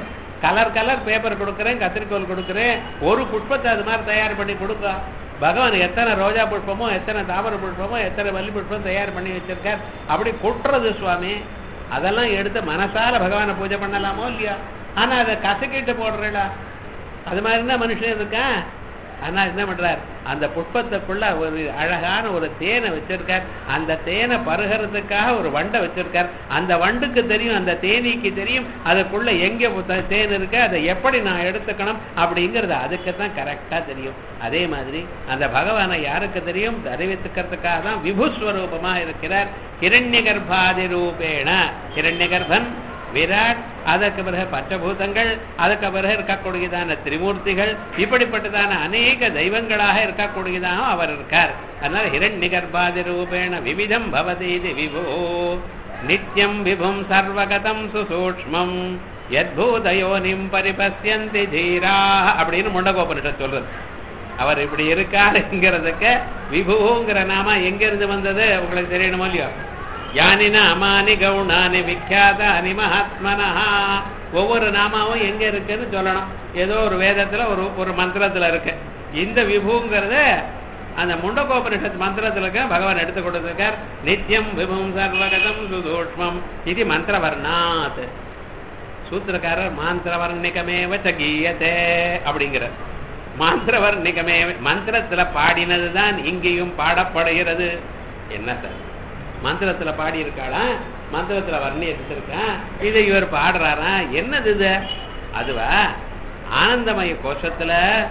கலர் பேப்பர் கொடுக்குறேன், கத்திரிக்கோல் கொடுக்குறேன், ஒரு புஷ்பத்தை அது மாதிரி தயார் பண்ணி கொடுக்க பகவான் எத்தனை ரோஜா புஷ்பமோ, எத்தனை தாமரை புஷ்பமோ, எத்தனை மல்லி புஷ்பம் தயார் பண்ணி வச்சிருக்கார். அப்படி கொட்டுறது சுவாமி. அதெல்லாம் எடுத்து மனசால பகவானை பூஜை பண்ணலாமோ இல்லையா? ஆனா அதை கசக்கிட்டு போடுறா. அது மாதிரி தான் மனுஷன் இருக்கான். ஆனா என்ன பண்றார்? அந்த புஷ்பத்துக்குள்ள ஒரு அழகான ஒரு தேனை வச்சிருக்கார். அந்த தேனை பருகிறதுக்காக ஒரு வண்டை வச்சிருக்கார். அந்த வண்டுக்கு தெரியும், அந்த தேனீக்கு தெரியும் அதுக்குள்ள எங்க தேன் இருக்கு, அதை எப்படி நான் எடுத்துக்கணும் அப்படிங்கிறது அதுக்குத்தான் கரெக்டா தெரியும். அதே மாதிரி அந்த பகவானை யாருக்கு தெரியும்? அறிவித்துக்கிறதுக்காக தான் விபுஸ்வரூபமா இருக்கிறார். ஹிரண்ய கர்ப்பாதி ரூபேண. ஹிரண்ய கர்ப்பன், விராட், அதற்கு பிறகு பஞ்சபூதங்கள், அதுக்கு பிறகு இருக்கக்கூடியதான திரிமூர்த்திகள், இப்படிப்பட்டதான அநேக தெய்வங்களாக இருக்கக்கூடியதாக அவர் இருக்கார். அதனால ஹிரண்ய கர்ப்பாதி ரூபேண விவிதம் பவதி விபோ நித்யம் விபும் சர்வகதம் சுசூக்ஷ்மம் யத்பூதயோனிம் பரிபஸ்யந்தி தீரா அப்படின்னு முண்டகோபனிஷத் சொல்றது. அவர் இப்படி இருக்காருங்கிறதுக்கு விபுங்கிற நாம எங்கிருந்து வந்தது உங்களுக்கு தெரியணுமோ இல்லையோ? யானி நாமானி கவுனானி விக்யாதானி மகாத்மனா. ஒவ்வொரு நாமாவும் எங்க இருக்குன்னு சொல்லணும். ஏதோ ஒரு வேதத்துல ஒரு மந்திரத்துல இருக்கு. இந்த விபுங்கிறது அந்த முண்டகோபனிஷத் மந்திரத்துல இருக்க பகவான் எடுத்து கொடுத்திருக்கார். நித்யம் விபும் சர்வகதம் சுதூஷ்மம் இது மந்திரவர்ணாத். சூத்திரக்காரர் மாந்திரவர்ணிகமேவ சகீயதே அப்படிங்கிற. மாந்திரவர்ணிகமே மந்திரத்துல பாடினதுதான் இங்கேயும் பாடப்படுகிறது. என்ன சார் மந்திரத்துல பாடி இருக்காளா? மந்திரத்துல வர்ணி எடுத்திருக்கான். இதை இவர் பாடுறாரா? என்னது இது? அதுவா ஆனந்தமய கோஷத்துல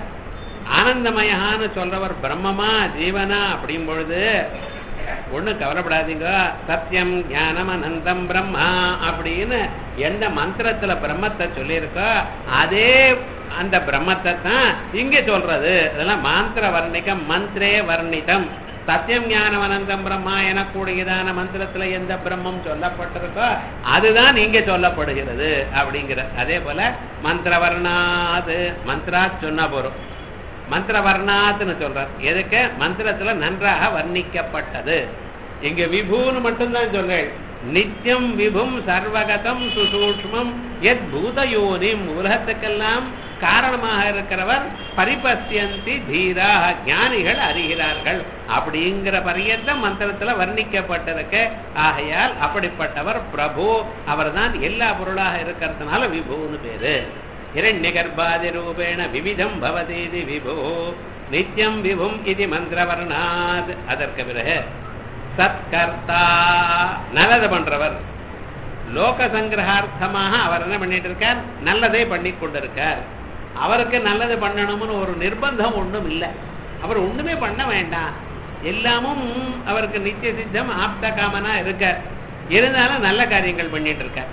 ஆனந்தமயான்னு சொல்றவர் பிரம்மமா ஜீவனா அப்படின் பொழுது ஒண்ணும் கவலைப்படாதீங்க. சத்தியம் ஞானம் அனந்தம் பிரம்மா அப்படின்னு எந்த மந்திரத்துல பிரம்மத்தை சொல்லியிருக்கோ அதே அந்த பிரம்மத்தை தான் இங்க சொல்றது. அதெல்லாம் மாந்திர வர்ணிகம், மந்திரே வர்ணிதம். சத்தியம் ஞானம் அனந்தம் பிரம்மா எனக்கூடியதான மந்திரத்துல எந்த பிரம்மம் சொல்லப்பட்டிருக்கோ அதுதான் இங்க சொல்லப்படுகிறது அப்படிங்கிற. அதே போல மந்திரவர்ணாது மந்திரா சொன்ன போறோம். மந்திரவர்ணாத்துன்னு சொல்றார். எதுக்கு? மந்திரத்துல நன்றாக வர்ணிக்கப்பட்டது. இங்க விபூன்னு மட்டும்தான் சொல்றேன். நித்தியம் விபும் சர்வகதம் சுசூக்ஷ்மம் எத் பூதயோனிம். உலகத்துக்கெல்லாம் காரணமாக இருக்கிறவர் பரிபஸ்யந்தி தீரா. ஞானிகள் அறிகிறார்கள் அப்படிங்கிற பரியந்த மந்திரத்துல வர்ணிக்கப்பட்டிருக்க. ஆகையால் அப்படிப்பட்டவர் பிரபு. அவர் தான் எல்லா பொருளாக இருக்கிறதுனால விபுன்னு பேரு. ஹிரண்ய கர்ப்பாதி ரூபேண விவிதம் பவதீதி விபு நித்யம் விபும் இது மந்திரவர்ணாத். அதற்கு பிறகு சத்கர்த்தா, நல்லது பண்றவர். லோக சங்கிரகார்த்தமாக அவர் என்ன பண்ணிட்டு இருக்கார்? நல்லதே பண்ணி கொண்டிருக்கார். அவருக்கு நல்லது பண்ணணும்னு ஒரு நிர்பந்தம் ஒன்றும் இல்லை. அவர் ஒண்ணுமே பண்ண வேண்டாம். எல்லாமும் அவருக்கு நித்திய சித்தம் ஆப்த காமனா இருக்கார். இருந்தாலும் நல்ல காரியங்கள் பண்ணிட்டு இருக்கார்.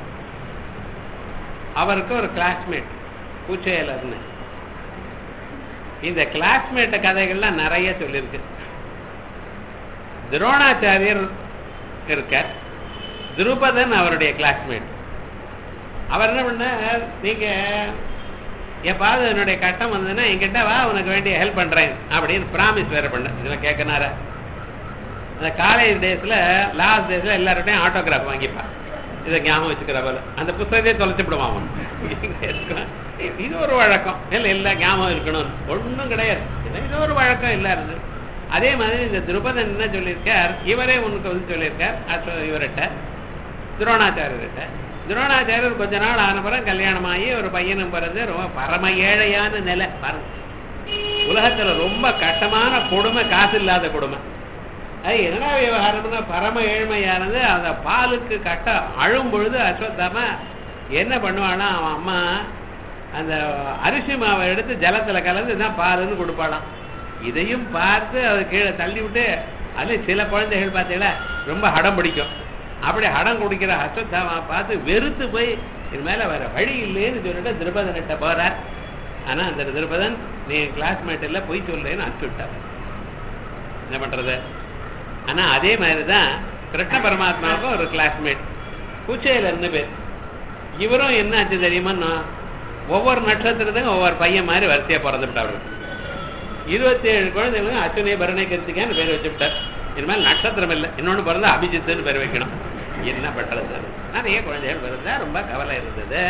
அவருக்கு ஒரு கிளாஸ்மேட் பூச்சையலர்னு. இந்த கிளாஸ்மேட் கதைகள்லாம் நிறைய சொல்லியிருக்கு. துரோணாச்சாரியர் இருக்கார். துருபதன் அவருடைய கிளாஸ்மேட். அவர் என்ன பண்ண, நீங்க எப்பாவது என்னுடைய கட்டம் வந்ததுன்னா என்கிட்ட வா, உனக்கு வேண்டிய ஹெல்ப் பண்றேன் அப்படின்னு ப்ராமிஸ் வேற பண்ண. இதுல கேட்கனார அந்த காலேஜ் டேஸ்ல லாஸ்ட் டேஸ்ல எல்லார்ட்டையும் ஆட்டோகிராஃப் வாங்கிப்பான். இதை ஞாபகம் வச்சுக்கிற போல அந்த புத்தகத்தையே தொலைச்சுப்படுவான். இது ஒரு வழக்கம் இல்லை, எல்லா ஞாபகம் இருக்கணும் ஒன்றும் கிடையாது. இது ஒரு வழக்கம் இல்லாது. அதே மாதிரி இந்த துருபதன் என்ன சொல்லியிருக்கார்? இவரே உனக்கு வந்து சொல்லியிருக்கார் இவர்கிட்ட, துரோணாச்சாரியர்கிட்ட. துரோணாச்சாரியர் கொஞ்ச நாள் ஆனப்புறம் கல்யாணமாகி ஒரு பையனும் பிறந்து ரொம்ப பரம ஏழையான நிலை. உலகத்துல ரொம்ப கஷ்டமான கொடுமை, காசு இல்லாத கொடுமை. அது என்னடா விவகாரம்னா பரம ஏழ்மையானது. அந்த பாலுக்கு கட்ட அழும் பொழுது அஸ்வத்தாமா என்ன பண்ணுவானா, அவன் அம்மா அந்த அரிசி மாவை எடுத்து ஜலத்துல கலந்து தான் பாலுன்னு கொடுப்பாளாம். இதையும் பார்த்து அதை கீழே தள்ளி விட்டு, அது சில குழந்தைகள் பார்த்தீங்களா ரொம்ப ஹடம் பிடிக்கும். அப்படி ஹடம் குடிக்கிற அஸ்வத்தாமா பார்த்து வெறுத்து போய் இது மேல வேற வழி இல்லைன்னு சொல்லிட்டு திருபதன்கிட்ட போறார். ஆனா அந்த திருபதன் நீ கிளாஸ்மேட் எல்லாம் போய் சொல்றேன்னு அனுப்பிச்சு விட்டார். என்ன பண்றது? ஆனா அதே மாதிரிதான் கிருஷ்ண பரமாத்மாவுக்கும் ஒரு கிளாஸ்மேட் குச்சேலன்னு பேர். இவரும் என்ன ஆச்சு தெரியுமா, ஒவ்வொரு நட்சத்திரத்துக்கும் ஒவ்வொரு பையன் மாதிரி வரிசையா பிறந்துவிட்டாரு. 27 குழந்தைகளுக்கும் அச்சுனே பரணை கருத்திக்கான்னு பேர் வச்சுவிட்டார். இனிமேல் நட்சத்திரம் இல்லை, இன்னொன்று பிறந்தா அபிஜித்துன்னு பேர் வைக்கணும். என்ன பண்றது? நிறைய குழந்தைகள் பிறந்தா ரொம்ப கவலை இருந்தது.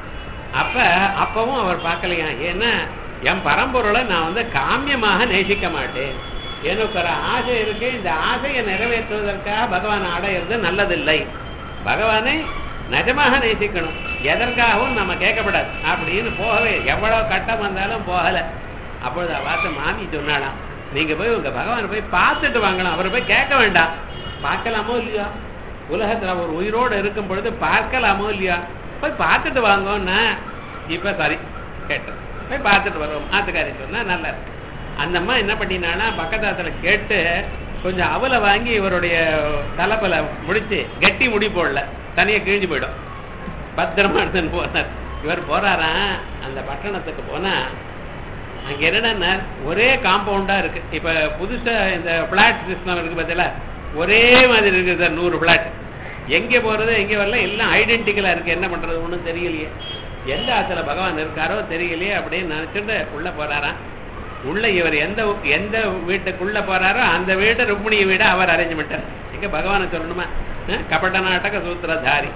அப்பவும் அவர் பார்க்கலையா, ஏன்னா என் பரம்பொருளை நான் காமியமாக நேசிக்க மாட்டேன். எனக்கு ஒரு ஆசை இருக்கு, இந்த ஆசையை நிறைவேற்றுவதற்காக பகவான் அடையிறது நல்லதில்லை. பகவானை நிஜமாக நேசிக்கணும், எதற்காகவும் நம்ம கேட்கப்படாது அப்படின்னு போகவே எவ்வளவு கட்டம் வந்தாலும் போகல. அப்பொழுது பார்த்து மாமி சொன்னாலாம், நீங்க போய் உங்க பகவானை போய் பார்த்துட்டு வாங்கலாம், அவரை போய் கேட்க வேண்டாம். பார்க்கலாமோ இல்லையா? உலகத்துல ஒரு உயிரோடு இருக்கும் பொழுது பார்க்கலாமோ இல்லையா? போய் பார்த்துட்டு வாங்கன்னா இப்ப சரி கேட்டது, போய் பார்த்துட்டு வருவோம் ஆத்துக்காரி சொன்னா நல்லா இருக்கு. அந்த அம்மா என்ன பண்ணினானா, பக்கத்தாத்துல கேட்டு கொஞ்சம் அவலை வாங்கி இவருடைய தலைப்பல முடிச்சு கெட்டி முடி போடல, தனியா கிழிஞ்சு போயிடும், பத்திரமா எடுத்துன்னு போனார். இவர் போறாராம் அந்த பட்டணத்துக்கு போனா, அங்க என்னன்னா ஒரே காம்பவுண்டா இருக்கு. இப்ப புதுசா இந்த பிளாட் சிஸ்டம் இருக்கு பார்த்தீங்களா, ஒரே மாதிரி இருக்குது சார், 100 பிளாட். எங்க போறது எங்க வரல எல்லாம் ஐடென்டிக்கலா இருக்கு. என்ன பண்றது ஒண்ணும் தெரியலையே, எந்த ஆத்துல பகவான் இருக்காரோ தெரியலையே அப்படின்னு நினைச்சுட்டு உள்ள போறாராம். உள்ள இவர் எந்த வீட்டுக்குள்ள போறாரோ அந்த வீட்டை ருக்மிணி வீட அவர் அரேஞ்ச் பண்ணிட்டார். எங்க பகவானை சொல்லணுமா, கபட நாடக சூத்திரதாரி.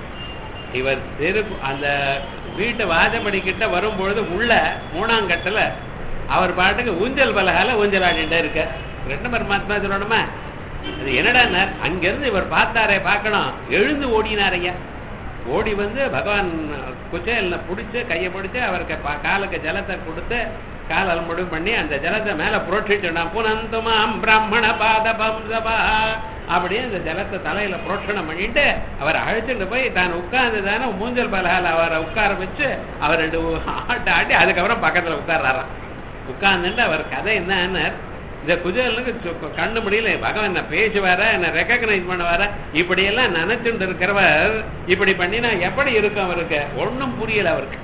இவர் அந்த வீட்டு வாசப்படி கிட்ட வரும்பொழுது உள்ள 3ஆம் கட்டல அவர் பாட்டுக்கு ஊஞ்சல் பலகால ஊஞ்சல் ஆடிட்டு இருக்க. கிருஷ்ண பரமாத்மா சொல்லணுமா, அது என்னடா அங்கிருந்து இவர் பார்த்தாரே, பார்க்கணும், எழுந்து ஓடினார் ஐயா. ஓடி பகவான் குச்சேல பிடிச்சு கையை பிடிச்சு அவருக்கு காலுக்கு ஜலத்தை கொடுத்து கால் அலம்படி பண்ணி அந்த ஜலத்தை மேல புரோட்சிச்சுனா, புனந்துமாம் பிராமண பாதபம் சபா அப்படியே அந்த ஜலத்தை தலையில புரோட்சணம் பண்ணிட்டு அவர் அழைச்சிட்டு போய் தான் உட்கார்ந்து தானே மூஞ்சல் பலகால அவரை உட்கார வச்சு அவர் 2 ஆட்டு ஆட்டி அதுக்கப்புறம் பக்கத்துல உட்கார்றாராம். உட்கார்ந்துட்டு அவர் கதை என்ன, இந்த குஜேலுக்கு கண்ணு முடியல, பகவான் என்ன பேசுவார, என்ன ரெக்கக்னைஸ் பண்ணுவார, இப்படியெல்லாம் நினைச்சுட்டு இருக்கிறவர் இப்படி பண்ணினா எப்படி இருக்கும் அவருக்கு? ஒன்னும் புரியல அவருக்கு.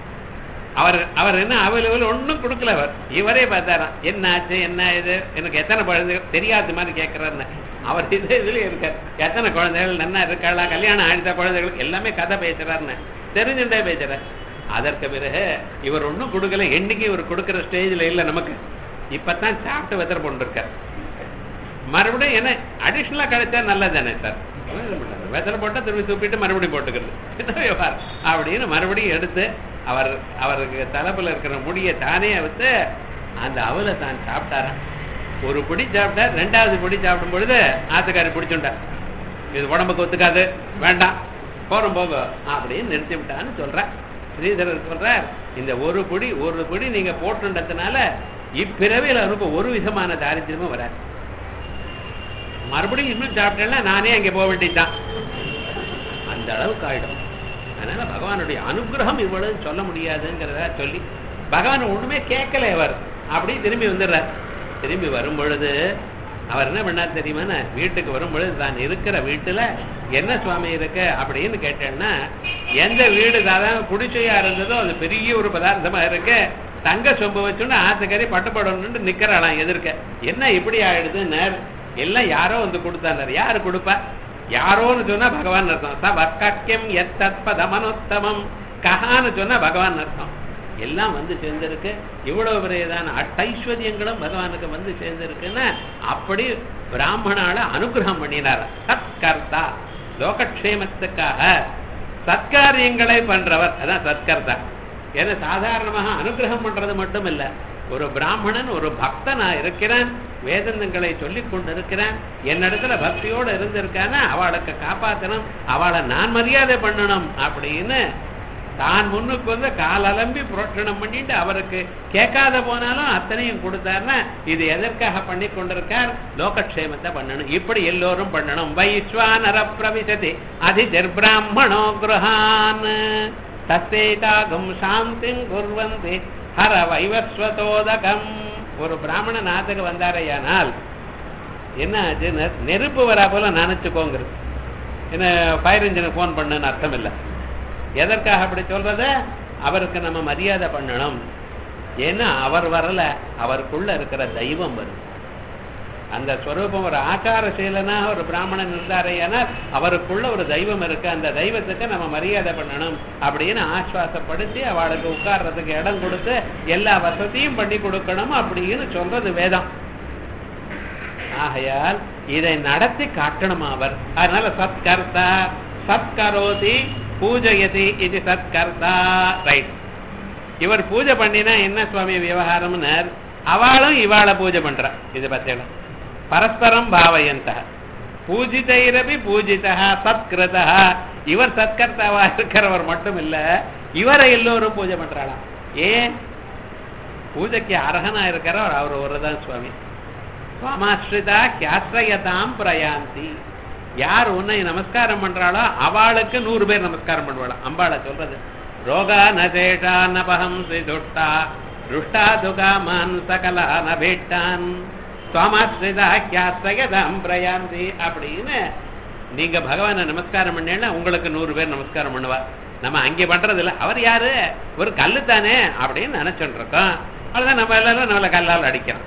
அவர் என்ன அவைலபிள் ஒன்னும் கொடுக்கல. அவர் இவரே பார்த்தாராம், என்ன ஆச்சு என்ன இது, எனக்கு எத்தனை குழந்தைகள் தெரியாத மாதிரி கேட்கிறாருன்னு. அவர் இதுலயே இருக்கார், எத்தனை குழந்தைகள் நல்லா இருக்காளா, கல்யாணம் ஆயிடுத்த குழந்தைகளுக்கு எல்லாமே கதை பேசுறாருன்னு தெரிஞ்சுட்டே பேசுறார். அதற்கு பிறகு இவர் ஒன்னும் கொடுக்கல. என்னைக்கு இவர் கொடுக்குற ஸ்டேஜ்ல இல்லை நமக்கு. இப்பதான் சாப்பிட்டு வெத்தரை போட்டுருக்க, மறுபடியும் என்ன அடிஷனலா கிடைச்சா நல்லதானே சார், வெத்தரை போட்டா திரும்பி தூப்பிட்டு மறுபடியும் போட்டுக்கிறது என்ன விவகாரம் அப்படின்னு மறுபடியும் எடுத்து அவருக்கு தலைப்புல இருக்கிற முடியை தானே வைத்து அந்த அவலை தான் சாப்பிட்டாராம். ஒரு பிடி சாப்பிட்டார். 2வது பிடி சாப்பிடும் பொழுது ஆத்துக்காரி பிடிச்சுட்டார், இது உடம்புக்கு ஒத்துக்காது, வேண்டாம், போறோம் போக அப்படின்னு நிறுத்தி விட்டான்னு சொல்ற. ஸ்ரீதரர் சொல்றார், இந்த ஒரு பிடி நீங்க போட்டுன்றதுனால இப்பிறவையில் அவருக்கு ஒரு விதமான தாரித்திரமும் வராது. மறுபடியும் இன்னும் சாப்பிட்டேன்னா நானே அங்கே போக வேண்டியதுதான், அந்த அளவுக்கு ஆயிடும். அதனால பகவானுடைய அனுகிரகம் இவ்வளவு சொல்ல முடியாதுங்கிறத சொல்லி பகவான் ஒண்ணுமே கேட்கல. அவர் அப்படி திரும்பி வந்துடுறார். திரும்பி வரும் பொழுது அவர் என்ன பண்ணார் தெரியுமா, வீட்டுக்கு வரும் பொழுது தான் இருக்கிற வீட்டுல என்ன சுவாமி இருக்கு அப்படின்னு கேட்டேன்னா, எந்த வீடு சாதாரண குடிசையா இருந்ததோ அது பெரிய ஒரு பதார்த்தமா இருக்கு, தங்க சொம்பு வச்சுன்னு ஆத்துக்கறி பட்டுப்படணும்னு நிக்கிறாளாம் எதிர்க்க. என்ன இப்படி ஆயிடுதுன்னு, எல்லாம் யாரோ கொடுத்தாரு. யாரு கொடுப்பா? யாரோன்னு சொன்னா பகவான் அர்த்தம். சவர்க்கியம் எத்தத்பதமனோத்தமம் கஹான்னு சொன்னா பகவான் அர்த்தம். எல்லாம் சேர்ந்திருக்கு. இவ்வளவு பெரியதான அட்டைஸ்வரியங்களும் பகவானுக்கு சேர்ந்திருக்குன்னா அப்படி பிராமணால அனுகிரகம் பண்ணினார். சத்கர்த்தா, லோகக்ஷேமத்துக்காக சத்காரியங்களை பண்றவர், அதான் சத்கர்த்தா. ஏன்னா சாதாரணமாக அனுகிரகம் பண்றது மட்டும் இல்ல, ஒரு பிராமணன் ஒரு பக்தனா இருக்கிறான், வேதங்களை சொல்லிக் கொண்டு இருக்கிறான், என்னிடத்துல பக்தியோடு இருந்திருக்கான அவளுக்கு காப்பாற்றணும், அவளை நான் மரியாதை பண்ணணும் அப்படின்னு தான் முன்னுக்கு வந்து கால் அலம்பி புரோட்சணம் பண்ணிட்டு அவருக்கு கேட்காத போனாலும் அத்தனையும் கொடுத்தாருன்னா இது எதற்காக பண்ணி கொண்டிருக்கார்? லோகக்ஷேமத்தை பண்ணணும். இப்படி எல்லோரும் பண்ணணும். வைஸ்வானர பிரவிசதி அதிர்பிராமணோ கிருஹான் தத்தேதாகம் சாந்திம் குர்வந்தி ஹர வைவஸ்வதோதகம். ஒரு பிராமண நாட்டுக்கு வந்தாரையானால் என்ன ஆச்சு? நெருப்பு வரா போல நினைச்சுக்கோங்கிறது. என்ன ஃபயர் இன்ஜினுக்கு ஃபோன் பண்ணுன்னு அர்த்தம் இல்லை. எதற்காக அப்படி சொல்றது? அவருக்கு நம்ம மரியாதை பண்ணணும். ஏன்னா அவர் வரல, அவருக்குள்ள இருக்கிற தெய்வம் வரும். அந்த ஸ்வரூபம் ஒரு ஆச்சார சீலனாக ஒரு பிராமணன் இருந்தாரையானால் அவருக்குள்ள ஒரு தெய்வம் இருக்கு. அந்த தெய்வத்துக்கு நம்ம மரியாதை பண்ணணும் அப்படின்னு ஆஸ்வாசப்படுத்தி அவளுக்கு உட்கார்றதுக்கு இடம் கொடுத்து எல்லா வசதியும் பண்ணி கொடுக்கணும் அப்படின்னு சொல்றது வேதம். ஆகையால் இதை நடத்தி காட்டணும் அவர். அதனால சத்கர்த்தா சத்கரோதி பூஜயதி இது சத்கர்த்தா. ரைட். இவர் பூஜை பண்ணினா என்ன சுவாமி விவகாரம்னு அவளும் இவாளை பூஜை பண்றா. இது பத்தியெல்லாம் பரஸ்பரம் பாவயந்த பூஜிதைரபி பூஜிதா சத்கிருதா. இவர் சத்கர்த்தாவா இருக்கிறவர் மட்டும் இல்ல, இவரை எல்லோரும் பூஜை பண்றாளாம். ஏன்? பூஜைக்கு அர்ஹனா இருக்கிறவர் அவர் ஒருதான் சுவாமி. சுவாமாஸ்ரிதா கியாஸ்ரயதாம் பிரயாந்தி. யார் உன்னை நமஸ்காரம் பண்றாளோ அவளுக்கு 100 பேர் நமஸ்காரம் பண்ணுவாளாம். அம்பாளை சொல்றது ரோகா நசேஷா நபஹம்சி துஷ்டா துஷ்டா துகாமான் சகலா நபீட்டான் சுவாமாஸ்ரிதா கியாஸ்ரயதாம் பிரயாந்தி அப்படின்னு நீங்க பகவானை நமஸ்காரம் பண்ணேன்னா உங்களுக்கு 100 பேர் நமஸ்காரம் பண்ணுவா. நம்ம அங்கே பண்றது இல்லை. அவர் யாரு? ஒரு கல்லு தானே அப்படின்னு நினைச்சுட்டு இருக்கோம். அவ்வளவுதான். நம்ம எல்லாரும் நம்மளை கல்லால் அடிக்கிறோம்.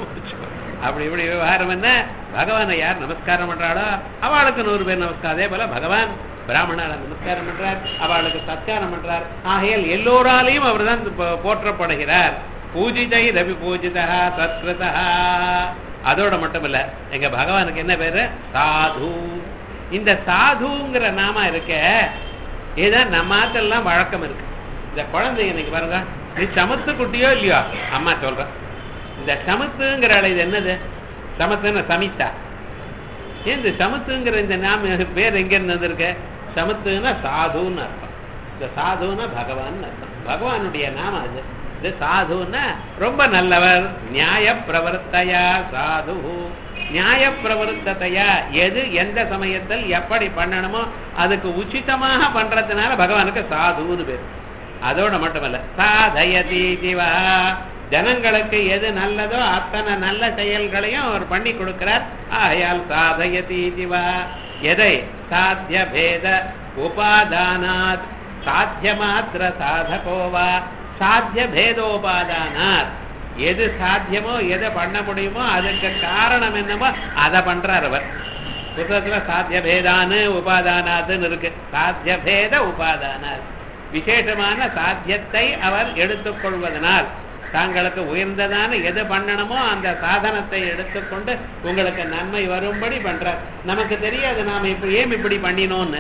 அப்படி இப்படி விவகாரம் என்ன? பகவானை யார் நமஸ்காரம் பண்றாளோ அவளுக்கு 100 பேர் நமஸ்காரம். அதே போல பகவான் பிராமணால நமஸ்காரம் பண்றார், அவளுக்கு சத்காரம் பண்றார். ஆகையால் எல்லோராலையும் அவர் தான் போற்றப்படுகிறார். பூஜிதை ரவி பூஜிதா சத்கிருதா. அதோட மட்டும் இல்ல, எங்க பகவானுக்கு என்ன பேரு? சாது. இந்த சாதுங்கிற நாம இருக்க ஏதான் நம்ம ஆத்தெல்லாம் வழக்கம் இருக்கு. இந்த குழந்தைங்க இன்னைக்கு பாருங்க, நீ சமத்து குட்டியோ இல்லையோ அம்மா சொல்ற. இந்த சமத்துங்கிற இது என்னது? சமத்துன்னு சமித்தா. ஏன் இந்த சமத்துங்கிற இந்த நாம பேர் எங்க இருந்து வந்திருக்க? சமத்துன்னா சாதுன்னு அர்த்தம். இந்த சாதுன்னா பகவான் அர்த்தம். பகவானுடைய நாம அது. இது சாதுன்னா ரொம்ப நல்லவர். நியாய பிரவர்த்தையா சாது. நியாய பிரவருத்தத்தையா எது எந்த சமயத்தில் எப்படி பண்ணணுமோ அதுக்கு உச்சிதமாக பண்றதுனால பகவானுக்கு சாதுன்னு பேர். அதோட மட்டுமல்ல, சாதயதி ஜீவா. ஜனங்களுக்கு எது நல்லதோ அத்தனை நல்ல செயல்களையும் அவர் பண்ணி கொடுக்கிறார். ஆயால் சாதயதி ஜீவா. எதை? சாத்திய பேத உபாதானாத் சாத்திய மாத்திர சாதகோவா சாத்திய பேதோபாதானாத். எது சாத்தியமோ எதை பண்ண முடியுமோ அதுக்கு காரணம் என்னமோ அதை பண்றார் அவர். புத்தகத்துல சாத்திய பேதானு உபாதானாத்துன்னு இருக்கு. சாத்திய பேத உபாதானாத் விசேஷமான சாத்தியத்தை அவர் எடுத்துக்கொள்வதனால் தாங்களுக்கு உயர்ந்ததான எது பண்ணணுமோ அந்த சாதனத்தை எடுத்துக்கொண்டு உங்களுக்கு நன்மை வரும்படி பண்றார். நமக்கு தெரியாது நாம இப்படி பண்ணினோம்னு.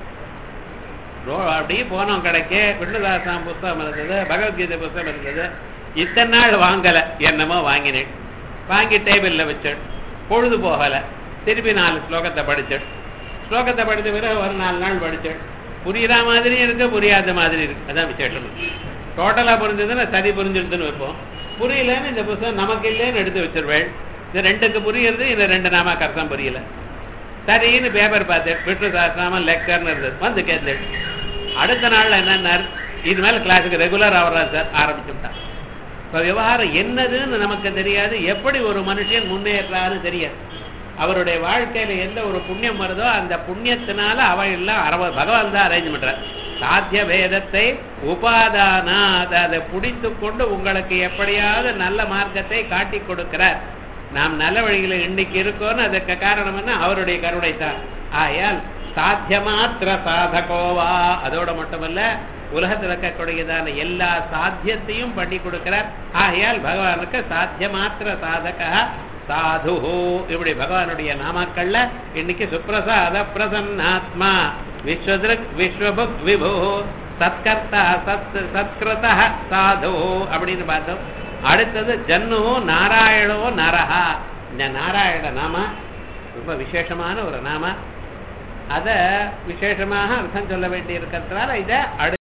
அப்படியே போனோம் கடைக்கு, விஷ்ணுதாசாம் புஸ்தகம் இருந்தது, பகவத்கீதை புஸ்தகம் இருந்தது. இத்தனை நாள் வாங்கல, என்னமோ வாங்கினேன். வாங்கி டேபிள்ல வச்சேன். பொழுது போகல. திருப்பி 4 ஸ்லோகத்தை படிச்சேன். ஸ்லோகத்தை படித்த பிறகு ஒரு 4 நாள் படிச்சேன். புரியுற மாதிரி இருக்கு, புரியாத மாதிரி இருக்கு. அதான் விசேஷம். டோட்டலா புரிஞ்சதுன்னா சரி புரிஞ்சிருதுன்னு வைப்போம். புரியலன்னு இந்த புத்தகம் நமக்கு இல்லைன்னு எடுத்து வச்சிருவேன். இந்த 2க்கு புரியுறது, இந்த 2 நாம கரெக்டாக புரியல. சரின்னு பேப்பர் பார்த்தேன். விஷ்ணு சாஸ்திராம லெக்சர்னு இருந்தது. வந்து கேட்டேன். அடுத்த நாள் என்னன்னா இது மேல கிளாஸுக்கு ரெகுலர் ஆகிறா சார் ஆரம்பிச்சுட்டான். இப்போ விவகாரம் என்னதுன்னு நமக்கு தெரியாது. எப்படி ஒரு மனுஷன் முன்னேறான்னு தெரியாது. அவருடைய வாழ்க்கையில எந்த ஒரு புண்ணியம் வருதோ அந்த புண்ணியத்தினால அவள் எல்லாம் பகவான் தான் அரேஞ்ச் பண்றார். சாத்திய வேதத்தை உபாதானா அதை பிடித்து கொண்டு உங்களுக்கு எப்படியாவது நல்ல மார்க்கத்தை காட்டி கொடுக்கிறார். நாம் நல்ல வழியில இன்னைக்கு இருக்கோன்னு அதுக்கு காரணம் என்ன? அவருடைய கருணை தான். ஆயால் சாத்தியமாத்திர சாதகோவா. அதோட மட்டுமல்ல, உலகத்தில் இருக்கக்கூடியதான எல்லா சாத்தியத்தையும் பண்ணி கொடுக்கிறார். ஆகையால் பகவானுக்கு சாத்தியமாத்திர சாதக சாது. இப்படி பகவானுடைய நாமாக்கள்ல இன்னைக்கு சுப்ரசாத பிரசன்னாத்மா விஸ்வத்ருக் விஸ்வபுக் விபு சத்கர்த்தா சத்கிருத சாது அப்படின்னு பார்த்தோம். அடுத்தது ஜன்னு நாராயணோ நரஹா. இந்த நாராயண நாம ரொம்ப விசேஷமான ஒரு நாம. அத விசேஷமாக அர்த்தம் சொல்ல வேண்டி இருக்கிறதுனால இதை